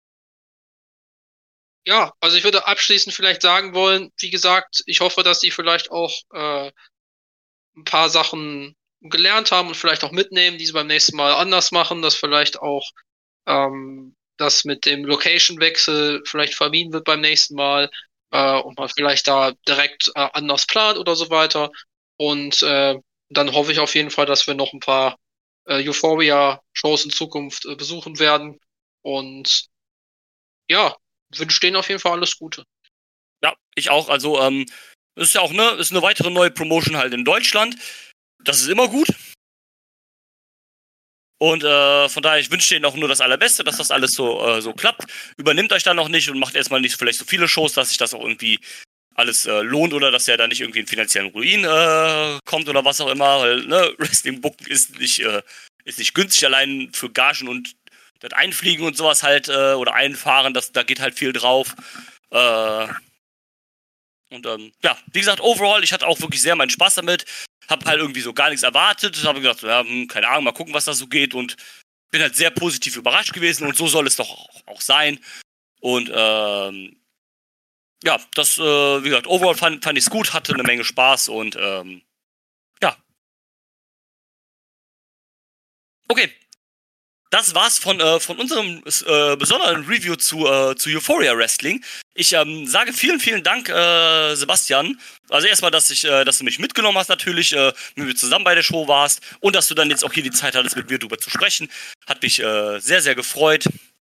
Ja, also ich würde abschließend vielleicht sagen wollen, wie gesagt, ich hoffe, dass die vielleicht auch äh, ein paar Sachen gelernt haben und vielleicht auch mitnehmen, die sie beim nächsten Mal anders machen, dass vielleicht auch ähm, das mit dem Location-Wechsel vielleicht vermieden wird beim nächsten Mal äh, und man vielleicht da direkt äh, anders plant oder so weiter. Und äh, dann hoffe ich auf jeden Fall, dass wir noch ein paar äh, Euphoria-Shows in Zukunft äh, besuchen werden. Und ja, wünsche denen auf jeden Fall alles Gute. Ja, ich auch. Also, ähm, ist ja auch, ne, ist eine weitere neue Promotion halt in Deutschland. Das ist immer gut. Und äh, von daher, ich wünsche denen auch nur das Allerbeste, dass das alles so, äh, so klappt. Übernimmt euch dann noch nicht und macht erstmal nicht vielleicht so viele Shows, dass sich das auch irgendwie alles äh, lohnt oder dass er da nicht irgendwie in finanziellen Ruin äh, kommt oder was auch immer. Weil, ne, Wrestling Book ist nicht, äh, ist nicht günstig, allein für Gagen und das Einfliegen und sowas halt, äh, oder Einfahren, das, da geht halt viel drauf. Äh, und ähm, ja, wie gesagt, overall, ich hatte auch wirklich sehr meinen Spaß damit. Hab halt irgendwie so gar nichts erwartet. Habe gedacht, ja, hm, keine Ahnung, mal gucken, was da so geht. Und bin halt sehr positiv überrascht gewesen. Und so soll es doch auch, auch sein. Und ähm, ja, das, äh, wie gesagt, overall fand, fand ich es gut, hatte eine Menge Spaß. Und ähm, ja. Okay. Das war's von, äh, von unserem äh, besonderen Review zu, äh, zu Euphoria Wrestling. Ich ähm, sage vielen, vielen Dank, äh, Sebastian. Also erstmal, dass ich, äh, dass du mich mitgenommen hast natürlich, äh, mit mir zusammen bei der Show warst und dass du dann jetzt auch hier die Zeit hattest, mit mir darüber zu sprechen. Hat mich äh, sehr, sehr gefreut.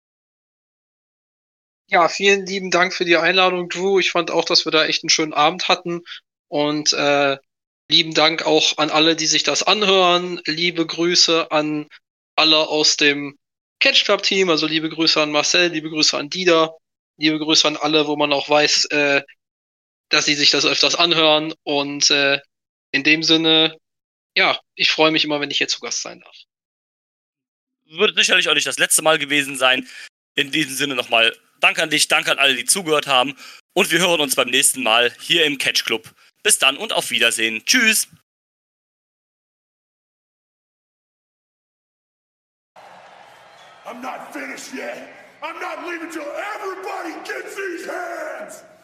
Ja, vielen lieben Dank für die Einladung, Drew. Ich fand auch, dass wir da echt einen schönen Abend hatten. Und äh, lieben Dank auch an alle, die sich das anhören. Liebe Grüße an alle aus dem Catch Club Team. Also liebe Grüße an Marcel, liebe Grüße an Dieter, liebe Grüße an alle, wo man auch weiß, äh, dass sie sich das öfters anhören. Und äh, in dem Sinne, ja, ich freue mich immer, wenn ich hier zu Gast sein darf. Wird sicherlich auch nicht das letzte Mal gewesen sein. In diesem Sinne nochmal Dank an dich, Dank an alle, die zugehört haben. Und wir hören uns beim nächsten Mal hier im Catch Club. Bis dann und auf Wiedersehen. Tschüss. I'm not finished yet. I'm not leaving till everybody gets these hands.